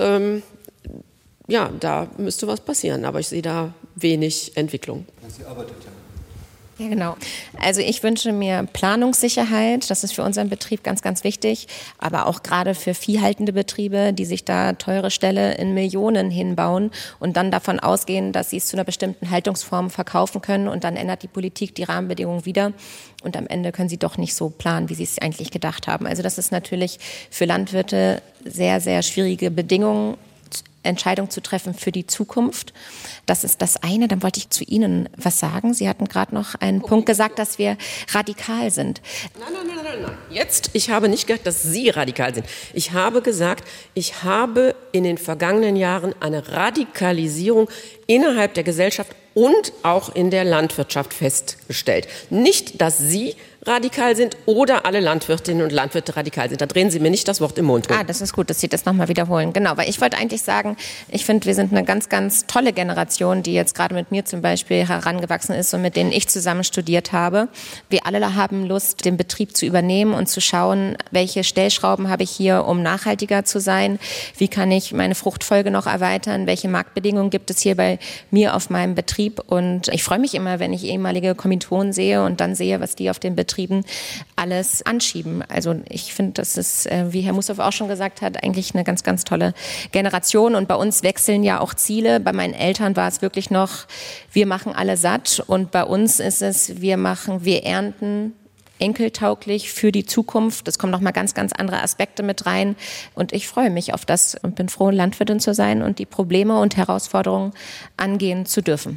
da müsste was passieren. Aber ich sehe da wenig Entwicklung. Sie arbeitet ja. Ja, genau. Also ich wünsche mir Planungssicherheit. Das ist für unseren Betrieb ganz, ganz wichtig. Aber auch gerade für viehhaltende Betriebe, die sich da teure Ställe in Millionen hinbauen und dann davon ausgehen, dass sie es zu einer bestimmten Haltungsform verkaufen können. Und dann ändert die Politik die Rahmenbedingungen wieder. Und am Ende können sie doch nicht so planen, wie sie es eigentlich gedacht haben. Also das ist natürlich für Landwirte sehr, sehr schwierige Bedingungen, Entscheidung zu treffen für die Zukunft. Das ist das eine. Dann wollte ich zu Ihnen was sagen. Sie hatten gerade noch einen Punkt gesagt, dass wir radikal sind. Nein. Ich habe nicht gesagt, dass Sie radikal sind. Ich habe gesagt, ich habe in den vergangenen Jahren eine Radikalisierung innerhalb der Gesellschaft und auch in der Landwirtschaft festgestellt. Nicht, dass Sie radikal sind oder alle Landwirtinnen und Landwirte radikal sind. Da drehen Sie mir nicht das Wort im Mund rum. Das ist gut, dass Sie das nochmal wiederholen. Genau, weil ich wollte eigentlich sagen, ich finde, wir sind eine ganz, ganz tolle Generation, die jetzt gerade mit mir zum Beispiel herangewachsen ist und mit denen ich zusammen studiert habe. Wir alle haben Lust, den Betrieb zu übernehmen und zu schauen, welche Stellschrauben habe ich hier, um nachhaltiger zu sein? Wie kann ich meine Fruchtfolge noch erweitern? Welche Marktbedingungen gibt es hier bei mir auf meinem Betrieb? Und ich freue mich immer, wenn ich ehemalige Kommilitonen sehe und dann sehe, was die auf den Betrieben alles anschieben. Also ich finde, das ist, wie Herr Mussow auch schon gesagt hat, eigentlich eine ganz, ganz tolle Generation. Und bei uns wechseln ja auch Ziele. Bei meinen Eltern war es wirklich noch, wir machen alle satt. Und bei uns ist es, wir ernten enkeltauglich für die Zukunft. Es kommen nochmal ganz, ganz andere Aspekte mit rein. Und ich freue mich auf das und bin froh, Landwirtin zu sein und die Probleme und Herausforderungen angehen zu dürfen.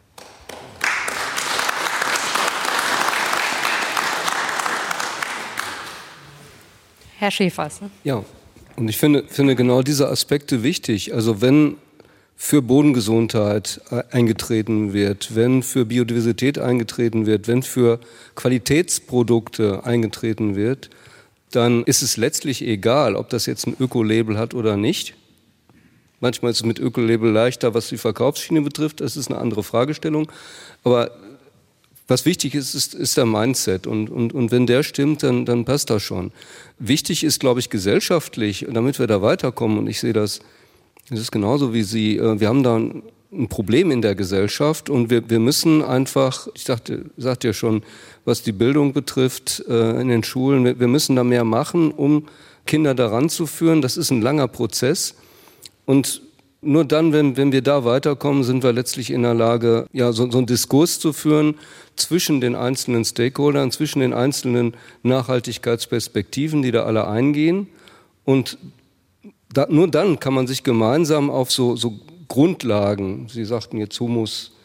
Herr Schäfers. Ja, und ich finde genau diese Aspekte wichtig. Also wenn für Bodengesundheit eingetreten wird, wenn für Biodiversität eingetreten wird, wenn für Qualitätsprodukte eingetreten wird, dann ist es letztlich egal, ob das jetzt ein Öko-Label hat oder nicht. Manchmal ist es mit Öko-Label leichter, was die Verkaufsschiene betrifft. Das ist eine andere Fragestellung. Aber was wichtig ist, ist der Mindset. Und wenn der stimmt, dann passt das schon. Wichtig ist, glaube ich, gesellschaftlich, damit wir da weiterkommen. Und ich sehe das ist genauso wie Sie. Wir haben da ein Problem in der Gesellschaft und wir müssen einfach, ich sagte ja schon, was die Bildung betrifft in den Schulen, wir müssen da mehr machen, um Kinder daran zu führen. Das ist ein langer Prozess. Und nur dann, wenn wir da weiterkommen, sind wir letztlich in der Lage, ja, so einen Diskurs zu führen zwischen den einzelnen Stakeholdern, zwischen den einzelnen Nachhaltigkeitsperspektiven, die da alle eingehen. Und nur dann kann man sich gemeinsam auf so Grundlagen, Sie sagten jetzt Humus,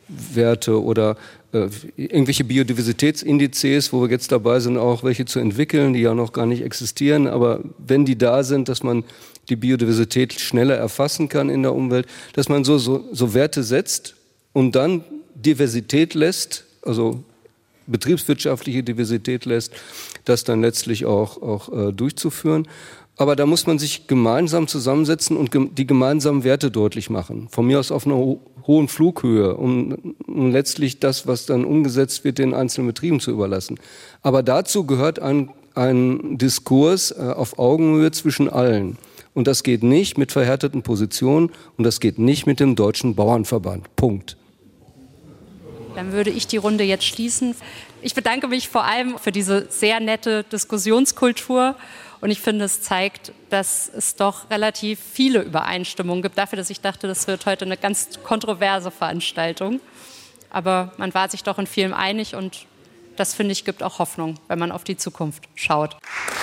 Werte oder irgendwelche Biodiversitätsindizes, wo wir jetzt dabei sind, auch welche zu entwickeln, die ja noch gar nicht existieren. Aber wenn die da sind, dass man die Biodiversität schneller erfassen kann in der Umwelt, dass man so Werte setzt und dann Diversität lässt, also betriebswirtschaftliche Diversität lässt, das dann letztlich auch durchzuführen. Aber da muss man sich gemeinsam zusammensetzen und die gemeinsamen Werte deutlich machen. Von mir aus auf einer hohen Flughöhe, um letztlich das, was dann umgesetzt wird, den einzelnen Betrieben zu überlassen. Aber dazu gehört ein Diskurs auf Augenhöhe zwischen allen. Und das geht nicht mit verhärteten Positionen und das geht nicht mit dem Deutschen Bauernverband. Punkt. Dann würde ich die Runde jetzt schließen. Ich bedanke mich vor allem für diese sehr nette Diskussionskultur. Und ich finde, es zeigt, dass es doch relativ viele Übereinstimmungen gibt. Dafür, dass ich dachte, das wird heute eine ganz kontroverse Veranstaltung. Aber man war sich doch in vielem einig und das, finde ich, gibt auch Hoffnung, wenn man auf die Zukunft schaut.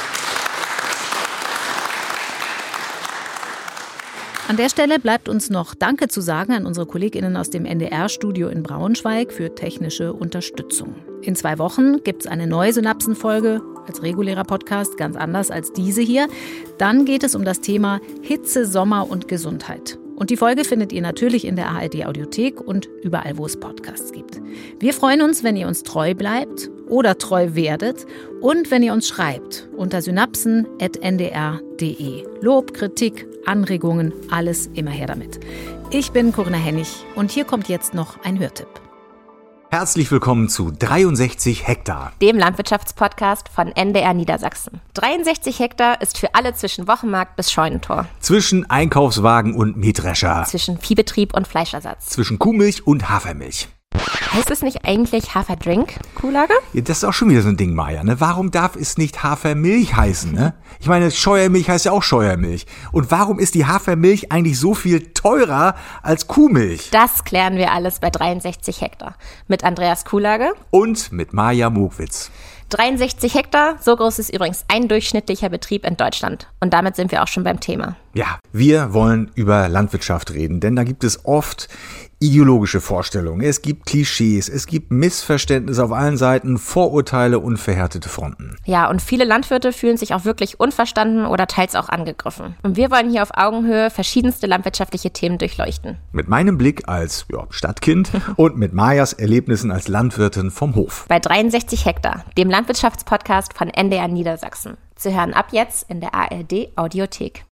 An der Stelle bleibt uns noch Danke zu sagen an unsere KollegInnen aus dem NDR-Studio in Braunschweig für technische Unterstützung. In 2 Wochen gibt es eine neue Synapsenfolge als regulärer Podcast, ganz anders als diese hier. Dann geht es um das Thema Hitze, Sommer und Gesundheit. Und die Folge findet ihr natürlich in der ARD-Audiothek und überall, wo es Podcasts gibt. Wir freuen uns, wenn ihr uns treu bleibt oder treu werdet und wenn ihr uns schreibt unter synapsen@ndr.de. Lob, Kritik, Anregungen, alles immer her damit. Ich bin Corinna Hennig und hier kommt jetzt noch ein Hörtipp. Herzlich willkommen zu 63 Hektar, Dem Landwirtschaftspodcast von NDR Niedersachsen. 63 Hektar ist für alle zwischen Wochenmarkt bis Scheunentor. Zwischen Einkaufswagen und Mähdrescher. Zwischen Viehbetrieb und Fleischersatz. Zwischen Kuhmilch und Hafermilch. Heißt es nicht eigentlich Haferdrink, Kuhlager? Ja, das ist auch schon wieder so ein Ding, Maja, ne? Warum darf es nicht Hafermilch heißen, ne? Ich meine, Scheuermilch heißt ja auch Scheuermilch. Und warum ist die Hafermilch eigentlich so viel teurer als Kuhmilch? Das klären wir alles bei 63 Hektar. Mit Andreas Kuhlager. Und mit Maja Mogwitz. 63 Hektar, so groß ist übrigens ein durchschnittlicher Betrieb in Deutschland. Und damit sind wir auch schon beim Thema. Ja, wir wollen über Landwirtschaft reden, denn da gibt es oft ideologische Vorstellungen, es gibt Klischees, es gibt Missverständnisse auf allen Seiten, Vorurteile und verhärtete Fronten. Ja, und viele Landwirte fühlen sich auch wirklich unverstanden oder teils auch angegriffen. Und wir wollen hier auf Augenhöhe verschiedenste landwirtschaftliche Themen durchleuchten. Mit meinem Blick als Stadtkind und mit Majas Erlebnissen als Landwirtin vom Hof. Bei 63 Hektar, dem Landwirtschaftspodcast von NDR Niedersachsen. Zu hören ab jetzt in der ARD Audiothek.